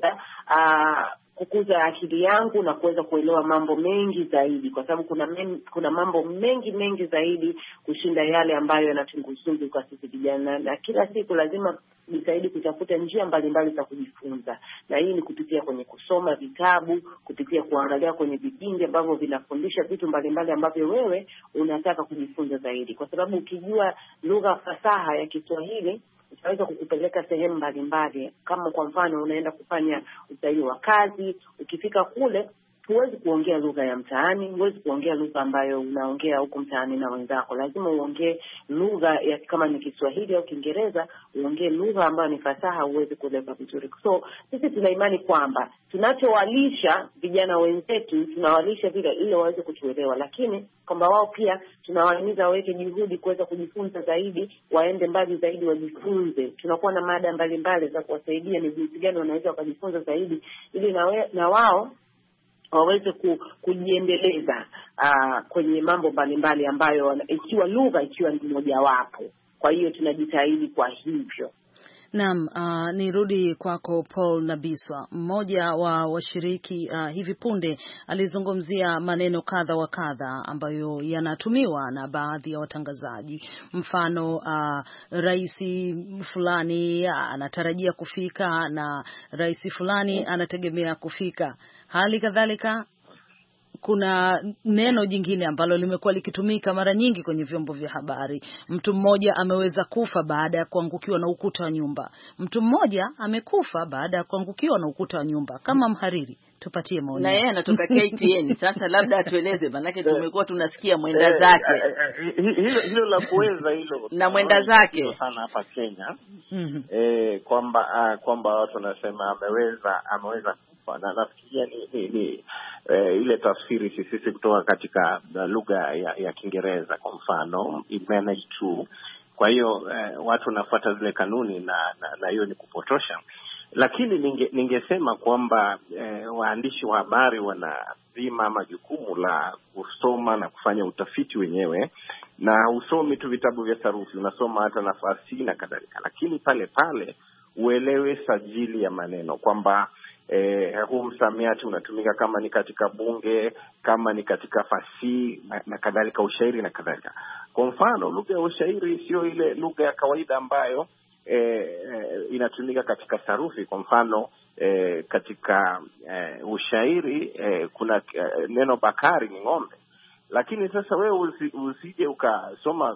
kukuza akili yangu na kuweza kuelewa mambo mengi zaidi, kwa sababu kuna mambo mengi zaidi kushinda yale ambayo yanatuzunguka kwa sisi vijana, na kila siku lazima jitahidi kutafuta njia mbalimbali za kujifunza. Na hii ni kupitia kwenye kusoma vitabu, kupitia kuangalia kwenye vipindi ambavyo vinafundisha vitu mbalimbali ambavyo wewe unataka kujifunza zaidi, kwa sababu ukijua lugha fasaha ya Kiswahili utaweza kukupeleka sehemu mbalimbali. Kama kwa mfano unaenda kufanya usaili wa kazi, ukifika kule huwezi kuongea lugha ya mtaani, huwezi kuongea lugha ambayo unaongea huko mtaani na wenzako. Lazima uongee lugha ya, kama ni Kiswahili au Kiingereza, uongee lugha ambayo ni fasaha uweze kueleza vizuri. So sisi tuna imani kwamba tunachowalisha vijana wenzetu tunawalisha vile ili waweze kutuelewa, lakini kwamba wao pia tunawahimiza waweke juhudi kuweza kujifunza zaidi, waende mbali zaidi wajifunze. Tunakuwa na mada mbalimbali za kuwasaidia ni jinsi gani wanaweza kujifunza zaidi, ili na wao waweze kujiendeleza kwenye mambo mbalimbali ambayo ikiwa lugha ikiwa ni moja wapo. Kwa hiyo tunajitahidi kwa hivyo. Naam, nirudi kwako Paul Nabiswa, mmoja wa washiriki hivi punde alizungumzia maneno kadha wa kadha ambayo yanatumiwa na baadhi ya watangazaji. Mfano, rais fulani anatarajia kufika na rais fulani anategemea kufika. Hali kadhalika kuna neno jingine ambalo limekuwa likitumika mara nyingi kwenye vyombo vya habari. Mtu mmoja ameweza kufa baada ya kuangukiwa na ukuta wa nyumba. Mtu mmoja amekufa baada ya kuangukiwa na ukuta wa nyumba. Kama mhariri, tupatie maoni. Na yeye anatoka KTN. Sasa labda atueleze, manake tumekuwa tunasikia mwenda zake. Hilo la kuweza hilo. Na mwenda zake sana hapa Kenya. Kwamba watu wanasema ameweza kufa. Na nafikiria ni ile tafsiri sisi kutoka katika lugha ya Kiingereza, kwa mfano he managed to. Kwa hiyo watu wanafuata zile kanuni na hiyo ni kupotosha. Lakini ningesema kwamba waandishi wa habari wana dhima ama jukumu la kusoma na kufanya utafiti wenyewe, na usomi tu vitabu vya sarufi, unasoma hata nafasi na kadhalika, lakini pale pale uelewe sajili ya maneno kwamba huu msamiati unatumika kama ni katika bunge, kama ni katika fasihi na kadhalika, ushairi na kadhalika. Kwa mfano, lugha ya ushairi sio ile lugha ya kawaida ambayo inatumika katika sarufi. Kwa mfano katika ushairi kuna neno bakari ni ng'ombe, lakini sasa wewe usije ukasoma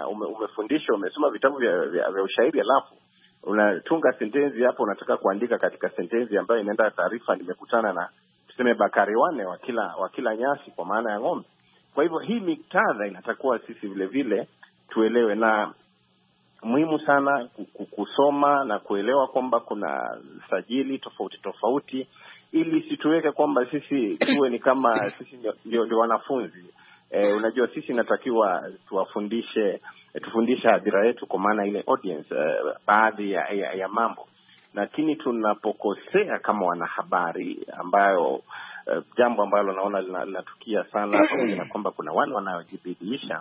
umesoma vitabu vya ushairi alafu unatunga sentensi hapo, unataka kuandika katika sentensi ambayo inaenda taarifa, nimekutana na tuseme bakari wane wa kila nyasi, kwa maana ya ng'ombe. Kwa hivyo hii miktadha inatakuwa sisi vile vile tuelewe, na muhimu sana kusoma na kuelewa kwamba kuna sajili tofauti tofauti, ili situweke kwamba sisi tuwe ni kama sisi ndio wanafunzi. Unajua sisi natakiwa tufundishe hadhira yetu, kwa maana ile audience baadhi ya mambo, lakini tunapokosea kama wanahabari, ambayo jambo ambalo naona linatukia sana, na kwamba kuna wale wanaojibidiisha,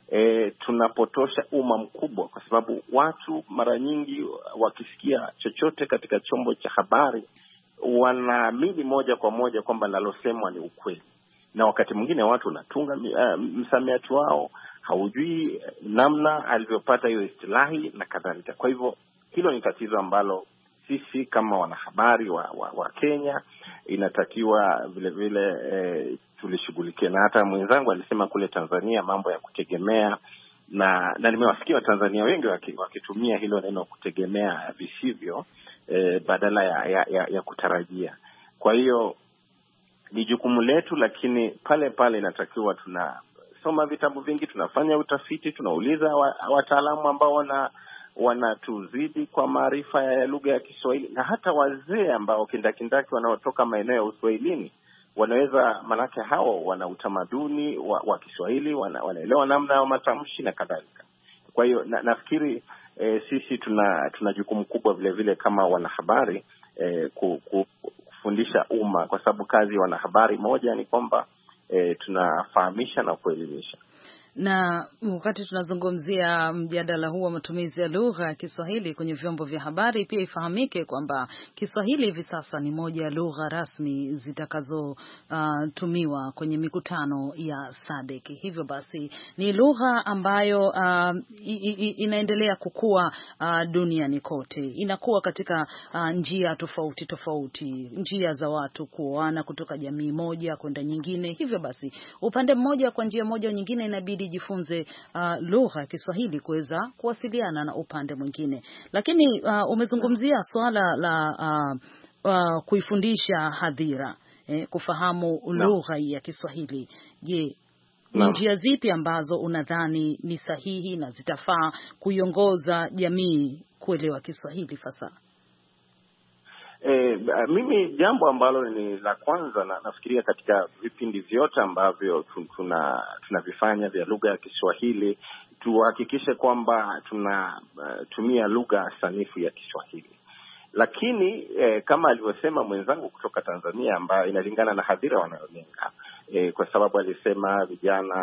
tunapotosha umma mkubwa, kwa sababu watu mara nyingi wakisikia chochote katika chombo cha habari wanaamini moja kwa moja kwamba nalosemwa ni ukweli, na wakati mwingine watu wanatunga msamiati wao, haujui namna alivyopata hiyo istilahi na kadhalika. Kwa hivyo hilo ni tatizo ambalo sisi kama wanahabari wa Kenya inatakiwa vile vile tulishughulikia. Na hata mwenzangu alisema kule Tanzania mambo ya kutegemea, na nimewasikia Watanzania wengi wakitumia hilo neno kutegemea visivyo, badala ya kutarajia. Kwa hiyo ni jukumu letu, lakini pale pale inatakiwa tunasoma vitabu vingi, tunafanya utafiti, tunauliza wataalamu ambao wanatuzidi kwa maarifa ya lugha ya Kiswahili, na hata wazee ambao kindakindaki wanaotoka maeneo ya Uswahilini wanaweza, manake hao wana utamaduni wa Kiswahili, wanaelewa namna ya matamshi na kadhalika. Kwa hiyo nafikiri sisi tuna jukumu kubwa vile vile kama wanahabari kufundisha umma, kwa sababu kazi ya wanahabari moja ni kwamba tunafahamisha na kuelimisha. Na wakati tunazungumzia mjadala huu wa matumizi ya lugha ya Kiswahili kwenye vyombo vya habari, pia ifahamike kwamba Kiswahili hivi sasa ni moja ya lugha rasmi zitakazotumiwa kwenye mikutano ya SADC. Hivyo basi ni lugha ambayo inaendelea kukua duniani kote. Inakuwa katika njia tofauti tofauti, njia za watu kuoana kutoka jamii moja kwenda nyingine. Hivyo basi upande mmoja kwa njia moja nyingine inabidi jifunze lugha ya Kiswahili kuweza kuwasiliana na upande mwingine. Lakini umezungumzia swala la kuifundisha hadhira kufahamu lugha ya Kiswahili. Je, ni njia zipi ambazo unadhani ni sahihi na zitafaa kuiongoza jamii kuelewa Kiswahili fasaha? Mimi jambo ambalo ni la kwanza nafikiria katika vipindi vyote ambavyo tunavifanya vya lugha ya Kiswahili, tuhakikishe kwamba tunatumia lugha sanifu ya Kiswahili. Lakini kama alivyosema mwenzangu kutoka Tanzania, ambayo inalingana na hadhira wanayolenga, kwa sababu alisema vijana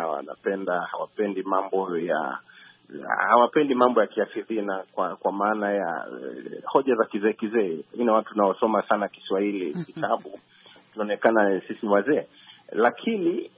hawapendi mambo ya kiafidhina, kwa maana ya hoja za kizee. Watu naosoma sana Kiswahili kitabu tunaonekana sisi wazee, lakini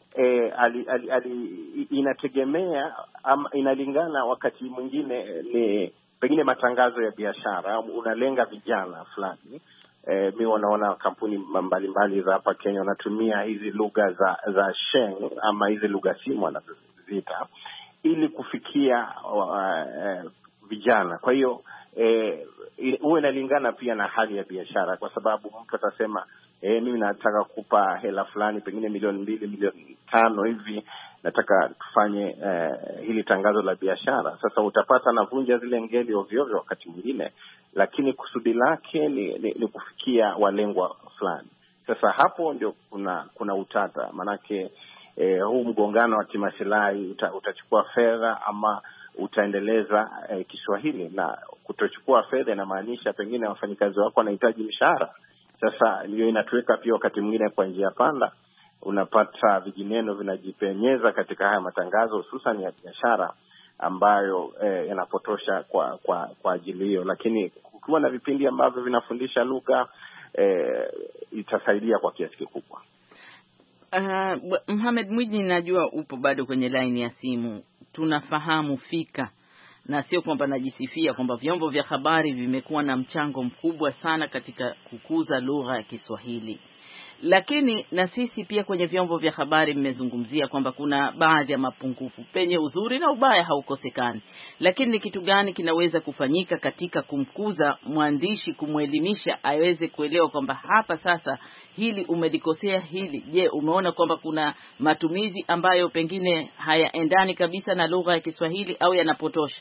inategemea inalingana. Wakati mwingine ni pengine matangazo ya biashara, unalenga vijana fulani. Mimi wanaona kampuni mbalimbali za hapa Kenya wanatumia hizi lugha za sheng ama hizi lugha simu wanazoziita, ili kufikia vijana. Kwa hiyo huwa inalingana pia na hali ya biashara, kwa sababu mtu atasema mimi nataka kukupa hela fulani, pengine milioni 2, milioni 5 hivi, nataka tufanye hili tangazo la biashara. Sasa utapata navunja zile ngeli ovyo ovyo wakati mwingine, lakini kusudi lake ni kufikia walengwa fulani. Sasa hapo ndio kuna utata, manake huu mgongano wa kimaslahi, utachukua fedha ama utaendeleza Kiswahili, na kutochukua fedha inamaanisha pengine wafanyikazi wako wanahitaji mshahara. Sasa ndio inatuweka pia wakati mwingine kwa njia panda, unapata vijineno vinajipenyeza katika haya matangazo hususan ya biashara ambayo yanapotosha kwa ajili hiyo. Lakini kukiwa na vipindi ambavyo vinafundisha lugha itasaidia kwa kiasi kikubwa. Mohamed Mwinyi, najua upo bado kwenye line ya simu. Tunafahamu fika, na sio kwamba najisifia, kwamba vyombo vya habari vimekuwa na mchango mkubwa sana katika kukuza lugha ya Kiswahili. Lakini na sisi pia kwenye vyombo vya habari mmezungumzia kwamba kuna baadhi ya mapungufu. Penye uzuri na ubaya haukosekani. Lakini ni kitu gani kinaweza kufanyika katika kumkuza mwandishi, kumwelimisha aweze kuelewa kwamba hapa sasa hili umelikosea hili? Je, umeona kwamba kuna matumizi ambayo pengine hayaendani kabisa na lugha ya Kiswahili au yanapotosha?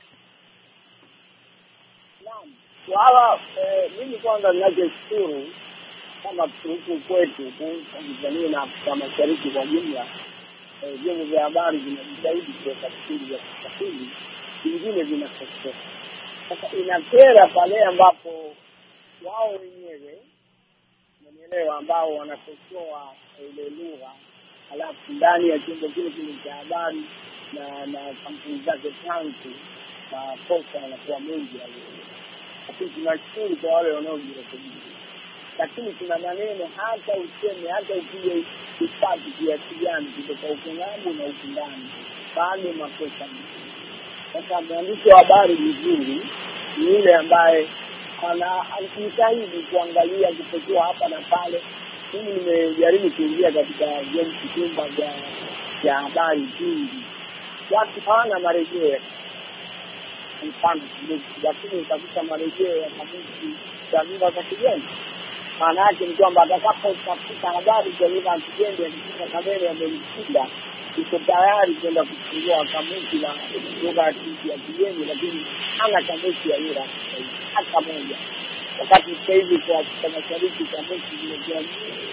Naam. Wala mimi kwanza ninashukuru kama huku kwetu Tanzania na Afrika Mashariki kwa jumla, vyombo vya habari vinajitahidi kuweka vipindi vya Kiswahili, vingine vinakosea. Sasa inakera pale ambapo wao wenyewe wanaelewa ambao wanakosoa ile lugha, halafu ndani ya chombo kile cha habari na kampuni zake tangu makosa yanakuwa mengi ya lugha. Lakini tunashukuru kwa wale wanaojirekebisha. Lakini kuna maneno hata useme, hata upige kipati kiasi gani kutoka ukungambo na ukundani, bado makosa. Sasa mwandishi wa habari vizuri ni yule ambaye anajitahidi kuangalia kupotoa hapa na pale. Mimi nimejaribu kuingia katika vyombo vya habari vingi, watu hawana marejeo mfano, lakini kabisa marejeo ya kamusi za lugha za kigeni. Maana yake ni kwamba atakapotafuta habari kwa lugha ya kigeni akifika kamera amemshinda, iko tayari kwenda kufungua kamusi la lugha ya kigeni, lakini hana kamusi ya lugha hata moja. Wakati sasa hivi kwa Afrika Mashariki kamusi zimekuwa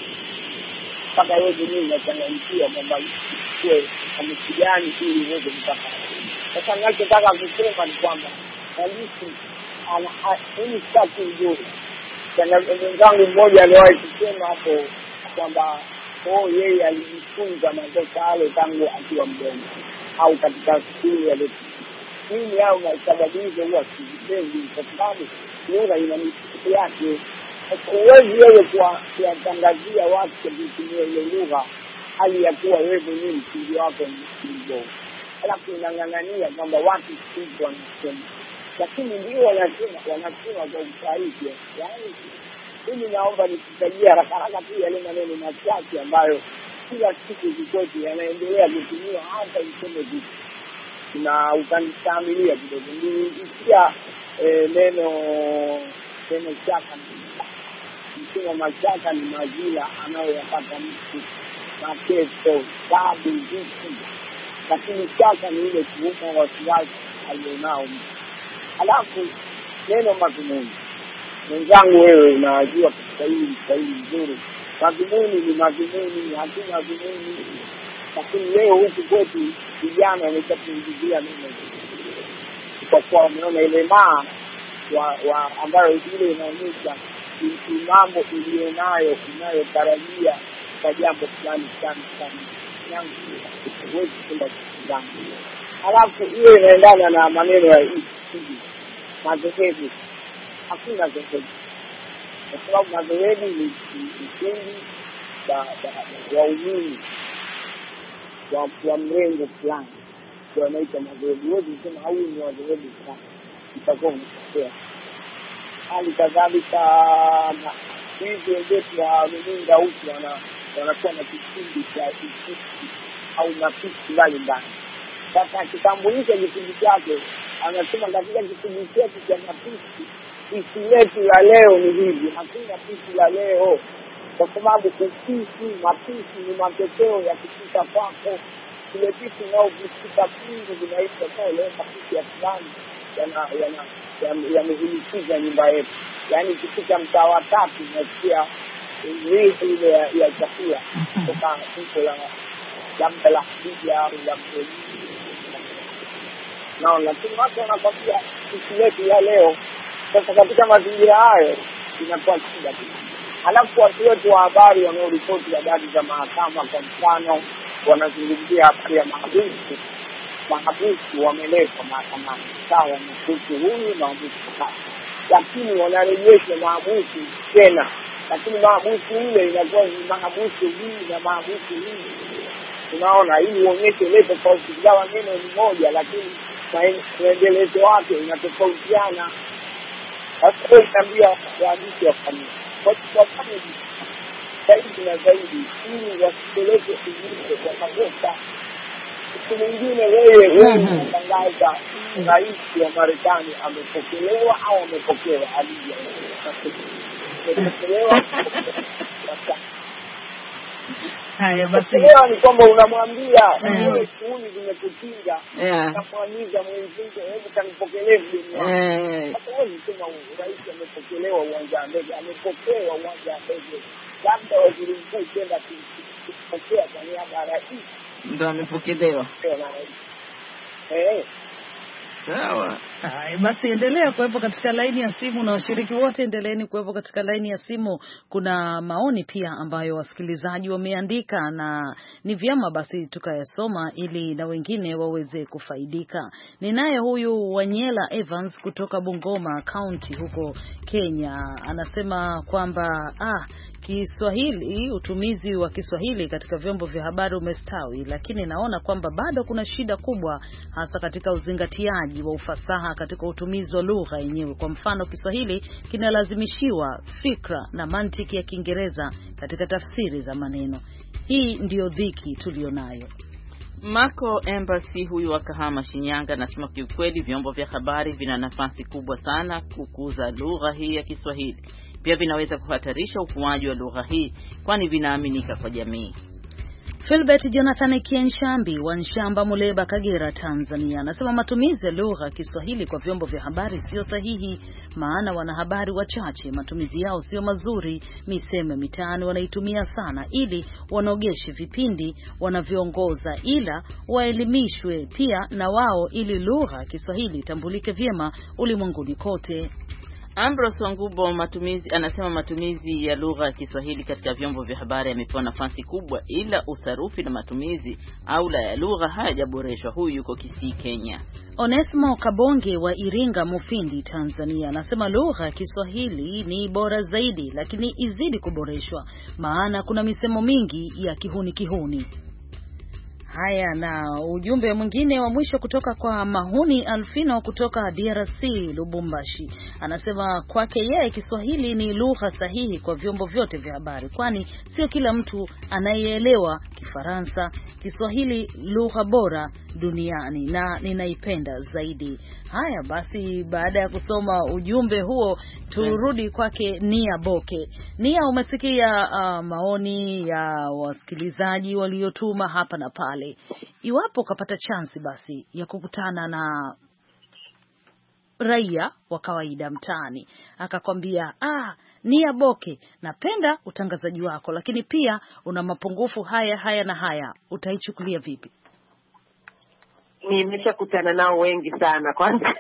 mpaka wewe mwenyewe unachanganyikiwa kwamba kwa kamusi gani ili uweze kupata. Sasa ninachotaka kusema ni kwamba mwandishi mimi sitaki ujue. Kuna mwenzangu mmoja aliwahi kusema hapo kwamba yeye alijifunza makosa yale tangu akiwa mdogo au katika shule ya leo. Mimi au sababu hizo huwa sizipendi kwa sababu lugha ina mitindo yake. Huwezi wewe kuwatangazia watu kutumia ile lugha hali ya kuwa wewe mwenyewe msingi wako ni mdogo. Alafu unang'ang'ania kwamba watu sisi wanasema. Lakini ndio wanasema kwa usahihi. Yaani mimi naomba nikutajia haraka tu yale maneno machache ambayo kila siku zikote yanaendelea kutumiwa hata iseme vipi. Na ukanistamilia kidogo. Nilisikia neno chaka. Msemo machaka ni mazila anayoyapata mtu na kesho sababu vipi. Lakini chaka ni ile kuhusu wasiwasi alionao mtu. Alafu neno madhumuni. Mwenzangu wewe unajua Kiswahili nzuri. Madhumuni ni madhumuni, hakuna madhumuni. Lakini leo huku kwetu vijana wameshapungukia neno. Kwa kuwa umeona ile ambayo ile inaonyesha mambo ilionayo inayotarajia kwa jambo fulani sana. Yangu huwezi kwenda kuzungumza. Alafu hiyo inaendana na maneno ya hivi. Madhehebu. Hakuna dhehebu. Kwa sababu madhehebu ni msingi wa umini wa mrengo fulani. Kwa wanaita madhehebu. Huwezi kusema huyu ni wa dhehebu fulani. Itakuwa umekosea. Hali kadhalika hivi wenzetu wa runinga huku wanakuwa na kipindi cha ufiki au mafiki mbalimbali. Sasa kitambulisha kipindi chake, anasema katika kipindi chetu cha mapisi, pisi letu la leo ni hivi. Hakuna pisi la leo, kwa sababu mapisi ni matokeo ya kupita kwako. Kile pisi nao kupita pingu vinaitwa leo mapisi ya fulani yamehilikiza nyumba yetu. Yaani kupita mtaa wa tatu nasikia ile ya chakula kutoka huko la labda la hija au la naona, lakini watu wanakwambia sisi letu ya leo. Sasa katika mazingira hayo inakuwa shida tu. Halafu watu wetu wa habari wanaoripoti habari za mahakama, kwa mfano, wanazungumzia habari ya mahabusu wameletwa mahakamani, sawa, mhabusu huyu na mhabusu, lakini wanarejeshwa mahabusu tena, lakini mahabusu ile inakuwa ni mahabusu hii na mahabusu hii. Unaona, ili uonyeshe ile tofauti, ingawa neno ni moja, lakini maendelezo wake inatofautiana. Sasa inaambia waandishi wa kanuni kwa sababu zaidi na zaidi ili wasipeleke ujumbe kwa makosa. Siku nyingine wewe unatangaza rais wa Marekani amepokelewa au amepokewa, alija amepokelewa. Haya basi, leo ni kwamba unamwambia wewe shughuli zimekutinga, unamwambia mwenzako hebu kanipokelee duniani. Sasa wewe unasema rais amepokelewa uwanja wa ndege, amepokewa uwanja wa ndege, labda waziri mkuu kwenda kupokea kwa niaba ya rais ndio amepokelewa. Sawa. Hai, basi endelea kuwepo katika laini ya simu na washiriki wote endeleeni kuwepo katika laini ya simu. Kuna maoni pia ambayo wasikilizaji wameandika na ni vyema basi tukayasoma ili na wengine waweze kufaidika. Ninaye huyu Wanyela Evans kutoka Bungoma County huko Kenya. Anasema kwamba Kiswahili, utumizi wa Kiswahili katika vyombo vya habari umestawi, lakini naona kwamba bado kuna shida kubwa hasa katika uzingatiaji wa ufasaha katika utumizi wa lugha yenyewe. Kwa mfano, Kiswahili kinalazimishiwa fikra na mantiki ya Kiingereza katika tafsiri za maneno. Hii ndiyo dhiki tulionayo. Marco Embassy huyu wa Kahama Shinyanga anasema kiukweli vyombo vya habari vina nafasi kubwa sana kukuza lugha hii ya Kiswahili. Pia vinaweza kuhatarisha ukuaji wa lugha hii kwani vinaaminika kwa jamii. Philbert Jonathan Kienshambi wa Nshamba, Muleba, Kagera, Tanzania anasema matumizi ya lugha ya Kiswahili kwa vyombo vya habari sio sahihi, maana wanahabari wachache matumizi yao sio mazuri. Misemo mitaani wanaitumia sana ili wanogeshe vipindi wanavyoongoza, ila waelimishwe pia na wao ili lugha ya Kiswahili tambulike vyema ulimwenguni kote. Ambrose Wangubo anasema matumizi ya lugha ya Kiswahili katika vyombo vya habari yamepewa nafasi kubwa, ila usarufi na matumizi aula ya lugha hayajaboreshwa. Huyu yuko Kisii, Kenya. Onesmo Kabonge wa Iringa, Mufindi, Tanzania anasema lugha ya Kiswahili ni bora zaidi, lakini izidi kuboreshwa, maana kuna misemo mingi ya kihuni. Haya, na ujumbe mwingine wa mwisho kutoka kwa Mahuni Alfino kutoka DRC, Lubumbashi. Anasema kwake yeye Kiswahili ni lugha sahihi kwa vyombo vyote vya habari, kwani sio kila mtu anayeelewa Kifaransa. Kiswahili lugha bora duniani na ninaipenda zaidi. Haya basi, baada ya kusoma ujumbe huo turudi kwake Nia Boke. Nia, umesikia maoni ya wasikilizaji waliotuma hapa na pale. Iwapo ukapata chance basi ya kukutana na raia wa kawaida mtaani akakwambia, Nia Boke, napenda utangazaji wako lakini pia una mapungufu haya na haya, utaichukulia vipi? Nimeshakutana nao wengi sana kwanza.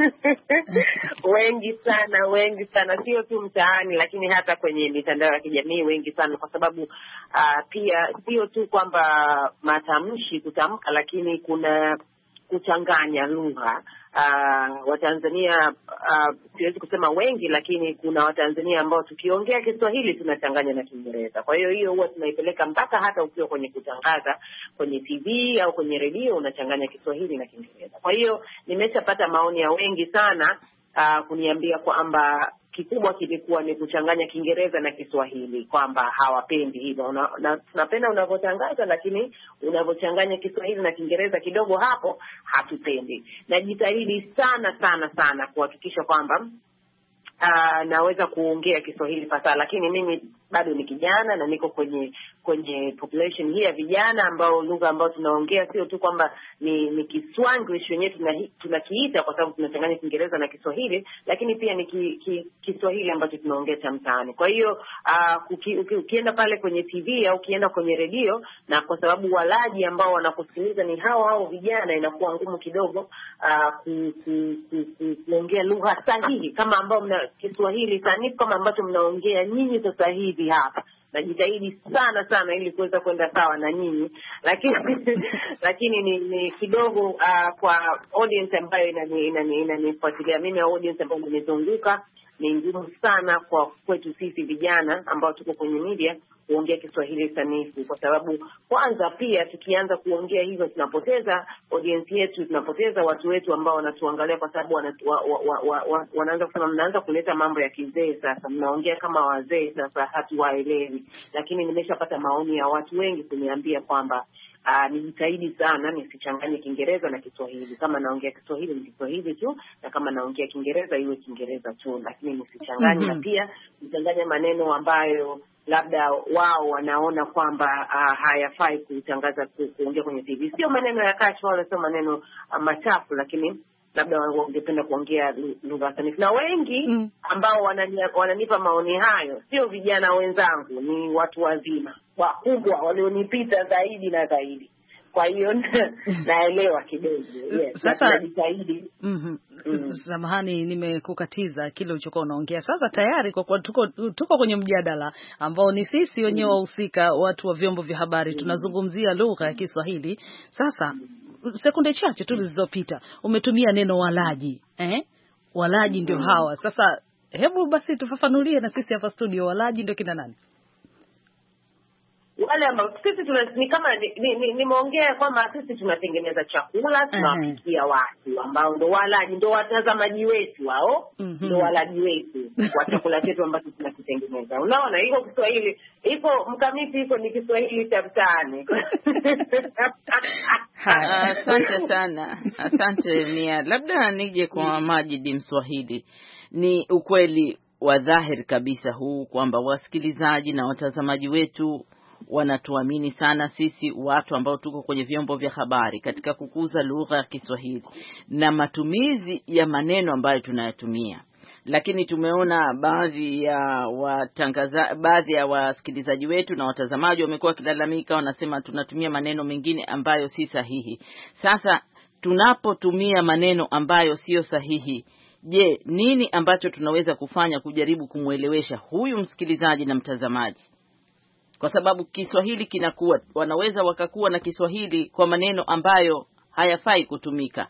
wengi sana sio tu mtaani lakini hata kwenye mitandao ya kijamii wengi sana, kwa sababu pia sio tu kwamba matamshi kutamka, lakini kuna kuchanganya lugha. Watanzania siwezi kusema wengi, lakini kuna Watanzania ambao tukiongea Kiswahili tunachanganya na Kiingereza. Kwa hiyo huwa tunaipeleka mpaka hata ukiwa kwenye kutangaza kwenye TV au kwenye redio unachanganya Kiswahili na Kiingereza. Kwa hiyo nimeshapata maoni ya wengi sana kuniambia kwamba kikubwa kilikuwa ni kuchanganya Kiingereza na Kiswahili, kwamba hawapendi hivyo. Tunapenda unavyotangaza, lakini unavyochanganya Kiswahili na Kiingereza kidogo hapo hatupendi. Najitahidi sana kuhakikisha kwamba naweza kuongea Kiswahili fasaha, lakini mimi bado ni kijana na niko kwenye population hii ya vijana ambao lugha ambao tunaongea sio tu kwamba ni Kiswanglish wenyewe tunakiita kwa sababu tunachanganya Kiingereza na Kiswahili, lakini pia ni Kiswahili ambacho tunaongea cha mtaani. Kwa hiyo ukienda pale kwenye TV au ukienda kwenye redio, na kwa sababu walaji ambao wanakusikiliza ni hao vijana, inakuwa ngumu kidogo kuongea lugha sahihi kama ambao mna Kiswahili sanifu kama ambacho mnaongea nyinyi sasa hivi hapa. Najitahidi sana ili kuweza kwenda sawa na nyinyi, lakini ni kidogo kwa audience ambayo inanifuatilia mimi, audience ambayo inanizunguka, ni ngumu sana kwa kwetu sisi vijana ambao tuko kwenye media kuongea Kiswahili sanifu, kwa sababu kwanza pia tukianza kuongea hivyo tunapoteza audience yetu, tunapoteza watu wetu ambao wanatuangalia, kwa sababu wanaanza kusema mnaanza kuleta mambo ya kizee, sasa mnaongea kama wazee, sasa hatuwaelewi. Lakini nimeshapata maoni ya watu wengi kuniambia kwamba nijitahidi sana nisichanganye Kiingereza na Kiswahili. Kama naongea Kiswahili ni Kiswahili tu, na kama naongea Kiingereza iwe Kiingereza tu, lakini nisichanganye. Na pia nichanganye maneno ambayo labda wao wanaona kwamba hayafai kutangaza kuongea kwenye TV. Sio maneno ya kashfa wala sio maneno machafu, lakini labda wangependa kuongea lugha sanifu. Na wengi ambao wananipa maoni hayo sio vijana wenzangu, ni watu wazima wakubwa walionipita zaidi na zaidi. Kwa hiyo naelewa kidogo. Yes, sasa najitahidi. Samahani nimekukatiza kile ulichokuwa unaongea. Sasa tayari kwa tuko kwenye mjadala ambao ni sisi wenyewe wahusika, watu wa vyombo vya habari, tunazungumzia lugha ya Kiswahili. Sasa sekunde chache tu zilizopita umetumia neno walaji. Walaji ndio hawa. Sasa hebu basi tufafanulie na sisi hapa studio, walaji ndio kina nani? Wale ambao sisi ni kama nimeongea kwamba sisi tunatengeneza chakula, tunawapikia watu ambao ndo walaji, ndo watazamaji wetu hao, ndo walaji wetu wa chakula chetu ambacho tunakitengeneza. Unaona hiyo Kiswahili ipo mkamiti, iko ni Kiswahili cha mtaani. Asante sana. Asante Mia. Labda nije kwa Majid Mswahili. Ni ukweli wa dhahiri kabisa huu kwamba wasikilizaji na watazamaji wetu wanatuamini sana sisi watu ambao tuko kwenye vyombo vya habari katika kukuza lugha ya Kiswahili na matumizi ya maneno ambayo tunayatumia. Lakini tumeona baadhi ya wasikilizaji wetu na watazamaji wamekuwa wakilalamika, wanasema tunatumia maneno mengine ambayo si sahihi. Sasa tunapotumia maneno ambayo sio sahihi, je, nini ambacho tunaweza kufanya kujaribu kumuelewesha huyu msikilizaji na mtazamaji? Kwa sababu Kiswahili kinakuwa, wanaweza wakakuwa na Kiswahili kwa maneno ambayo hayafai kutumika.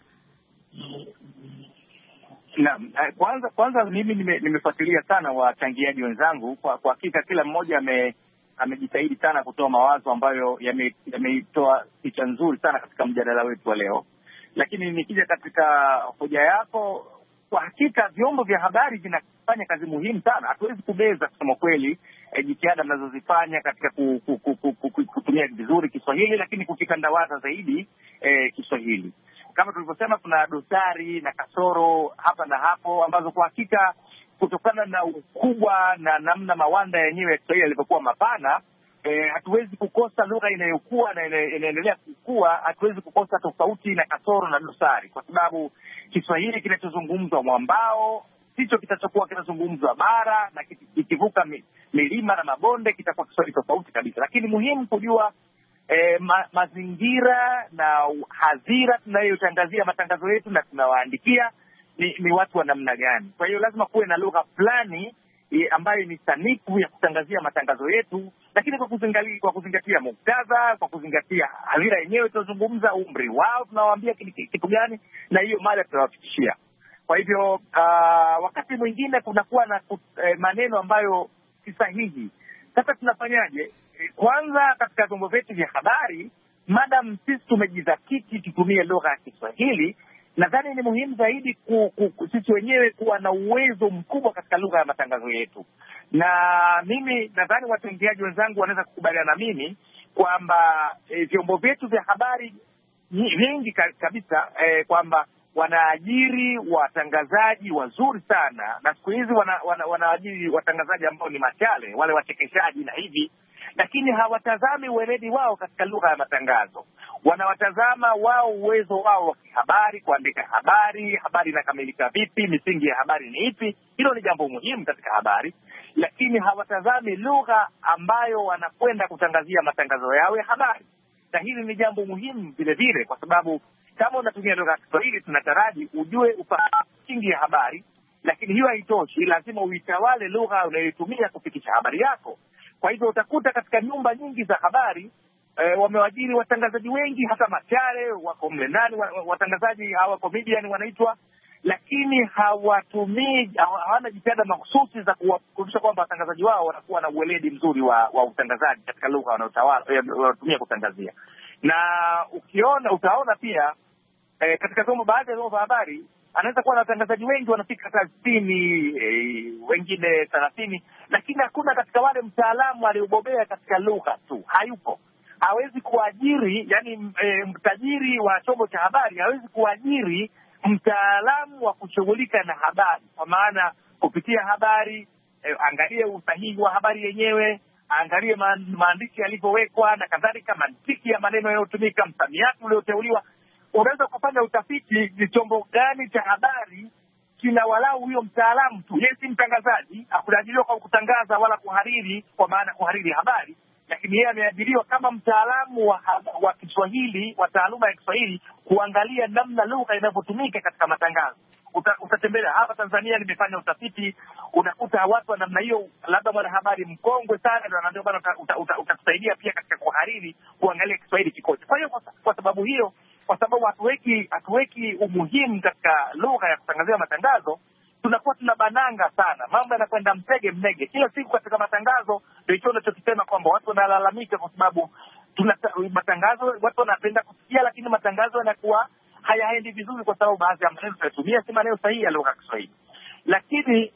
Naam, kwanza mimi nimefuatilia sana wachangiaji wenzangu. Kwa hakika kila mmoja amejitahidi sana kutoa mawazo ambayo yameitoa picha nzuri sana katika mjadala wetu wa leo. Lakini nikija katika hoja yako, kwa hakika vyombo vya habari vinafanya kazi muhimu sana. Hatuwezi kubeza kusema kweli jitihada mnazozifanya katika kutumia vizuri Kiswahili, lakini kukitandawaza zaidi Kiswahili. Kama tulivyosema, kuna dosari na kasoro hapa na hapo ambazo kwa hakika kutokana na ukubwa na namna mawanda yenyewe ya Kiswahili yalivyokuwa mapana, hatuwezi kukosa lugha inayokuwa na inaendelea kukua, hatuwezi kukosa tofauti na kasoro na dosari, kwa sababu Kiswahili kinachozungumzwa mwambao sicho kitachokuwa kinazungumzwa bara, na kikivuka milima na mabonde kitakuwa Kiswahili tofauti kabisa. Lakini muhimu kujua mazingira na hadhira tunayotangazia matangazo yetu na tunawaandikia ni watu wa namna gani. Kwa hiyo lazima kuwe na lugha fulani ambayo ni sanifu ya kutangazia matangazo yetu, lakini kwa kuzingatia muktadha, kwa kuzingatia hadhira yenyewe tunazungumza, umri wao tunawaambia kitu gani, na hiyo mada tunawafikishia. Kwa hivyo wakati mwingine kunakuwa na maneno ambayo si sahihi. Sasa tunafanyaje? Kwanza, katika vyombo vyetu vya habari, madam sisi tumejidhatiti tutumie lugha ya Kiswahili, nadhani ni muhimu zaidi sisi wenyewe kuwa na uwezo mkubwa katika lugha ya matangazo yetu. Na mimi nadhani watengeaji wenzangu wanaweza kukubaliana na mimi kwamba vyombo vyetu vya habari vingi kabisa kwamba wanaajiri watangazaji wazuri sana, na siku hizi wanaajiri watangazaji ambao ni machale, wale wachekeshaji na hivi, lakini hawatazami weledi wao katika lugha ya matangazo. Wanawatazama wao uwezo wao wa kihabari, kuandika habari inakamilika vipi, misingi ya habari ni ipi. Hilo ni jambo muhimu katika habari, lakini hawatazami lugha ambayo wanakwenda kutangazia matangazo yao ya habari. Na hili ni jambo muhimu vile vile, kwa sababu kama unatumia lugha ya Kiswahili tunataraji ujue ufahamu misingi ya habari, lakini hiyo haitoshi, lazima uitawale lugha unayotumia kufikisha habari yako. Kwa hivyo utakuta katika nyumba nyingi za habari wamewajiri watangazaji wengi, hata machare wako mle ndani, watangazaji hawa comedian wanaitwa, lakini hawana jitihada mahususi za kuhakikisha kwamba watangazaji wao wanakuwa na uweledi mzuri wa utangazaji katika lugha wanayotumia kutangazia. Na utaona pia katika baadhi ya vyombo vya habari anaweza kuwa na watangazaji wengi wanafika 60, wengine 30, lakini hakuna katika wale mtaalamu aliyobobea katika lugha tu, hayupo. Hawezi kuajiri, yani mtajiri wa chombo cha habari hawezi kuajiri mtaalamu wa kushughulika na habari, kwa maana kupitia habari angalie usahihi wa habari yenyewe, angalie maandishi yalivyowekwa na kadhalika, mantiki ya maneno yanayotumika, msamiati ulioteuliwa. Unaweza kufanya utafiti ni chombo gani cha habari kina walau huyo mtaalamu tu. Yeye si mtangazaji, hakuajiriwa kwa kutangaza wala kuhariri, kwa maana kuhariri habari, lakini yeye ameajiriwa kama mtaalamu wa Kiswahili, wa taaluma ya Kiswahili, kuangalia namna lugha inavyotumika katika matangazo. Utatembelea hapa Tanzania, nimefanya utafiti, unakuta watu wa namna hiyo, labda mwanahabari mkongwe sana ndio anaambia bwana utatusaidia pia katika kuhariri, kuangalia Kiswahili kikoje. Kwa hiyo kwa sababu hiyo, kwa sababu hatuweki umuhimu katika lugha ya kutangazia matangazo, tunakuwa tunabananga sana, mambo yanakwenda mnege. Kila siku katika matangazo ndio hicho unachokisema kwamba watu wanalalamika kwa sababu matangazo watu wanapenda kusikia, lakini matangazo yanakuwa hayaendi vizuri kwa sababu baadhi ya maneno tunatumia si maneno sahihi ya lugha ya Kiswahili. Lakini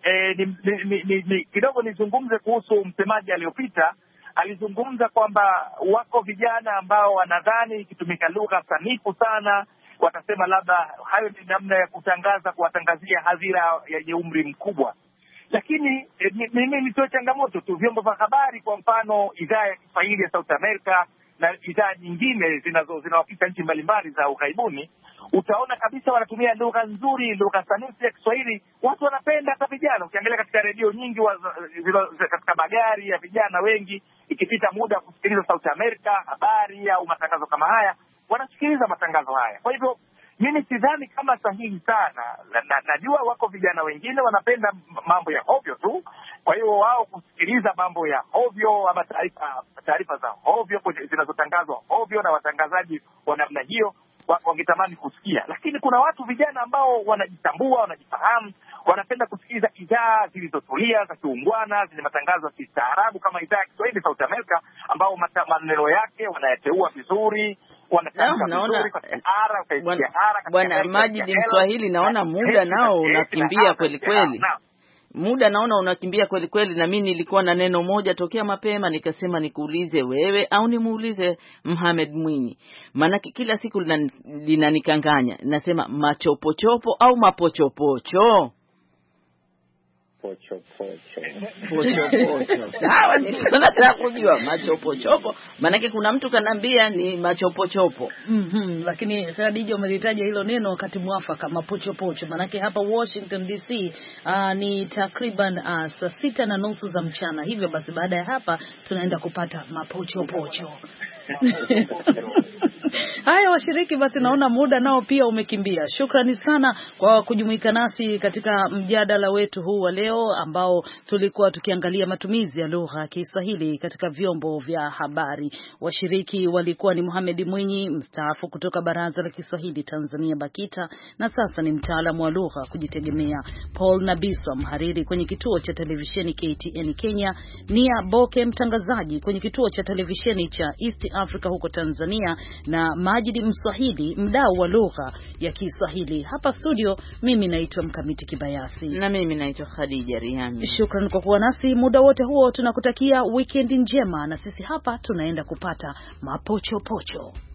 kidogo nizungumze kuhusu msemaji aliyopita. Alizungumza kwamba wako vijana ambao wanadhani ikitumika lugha sanifu sana watasema labda hayo ni namna ya kutangaza, kuwatangazia hadhira yenye umri mkubwa. Lakini mimi nitoe changamoto tu, vyombo vya habari, kwa mfano idhaa ya Kiswahili ya South America na idhaa nyingine zinawapita nchi mbalimbali za ughaibuni, utaona kabisa wanatumia lugha nzuri, lugha sanifu ya Kiswahili. Watu wanapenda, hata vijana. Ukiangalia katika redio nyingi katika magari ya vijana wengi, ikipita muda wa kusikiliza South America habari au matangazo kama haya, wanasikiliza matangazo haya. Kwa hivyo mimi sidhani kama sahihi sana. Najua wako vijana wengine wanapenda mambo ya hovyo tu, kwa hiyo wao kusikiliza mambo ya hovyo ama taarifa za hovyo zinazotangazwa hovyo na watangazaji wa namna hiyo wangetamani kusikia. Lakini kuna watu vijana ambao wanajitambua, wanajifahamu, wanapenda kusikiliza idhaa zilizotulia za kiungwana, zenye matangazo ya kistaarabu kama idhaa ya Kiswahili South America, ambao maneno yake wanayateua vizuri, Bwana Majid Mswahili, naona muda nao unakimbia kweli kweli. Na mimi nilikuwa na neno moja tokea mapema, nikasema nikuulize wewe au nimuulize Mohamed Mwinyi, maana kila siku linanikanganya. Nasema machopochopo au mapochopocho? Pochopocho. Sawa, nataka kujua machopochopo. Maana kuna mtu kanambia ni machopochopo. Lakini Khadija umelitaja hilo neno wakati mwafaka, mapochopocho. Maana hapa Washington DC ni takriban saa 6:30 za mchana. Hivyo basi baada ya hapa tunaenda kupata mapochopocho. Haya washiriki, basi naona muda nao pia umekimbia. Shukrani sana kwa kujumuika nasi katika mjadala wetu huu wa leo, ambao tulikuwa tukiangalia matumizi ya lugha ya Kiswahili katika vyombo vya habari. Washiriki walikuwa ni Mohamed Mwinyi, mstaafu kutoka Baraza la Kiswahili Tanzania BAKITA, na sasa ni mtaalamu wa lugha kujitegemea; Paul Nabiswa, mhariri kwenye kituo cha televisheni KTN Kenya; Nia Boke, mtangazaji kwenye kituo cha televisheni cha East Africa huko Tanzania; na Majid Mswahili, mdau wa lugha ya Kiswahili. Hapa studio mimi naitwa Mkamiti Kibayasi na mimi naitwa Khadija Riami. Shukrani kwa kuwa nasi muda wote huo. Tunakutakia weekend njema, na sisi hapa tunaenda kupata mapochopocho.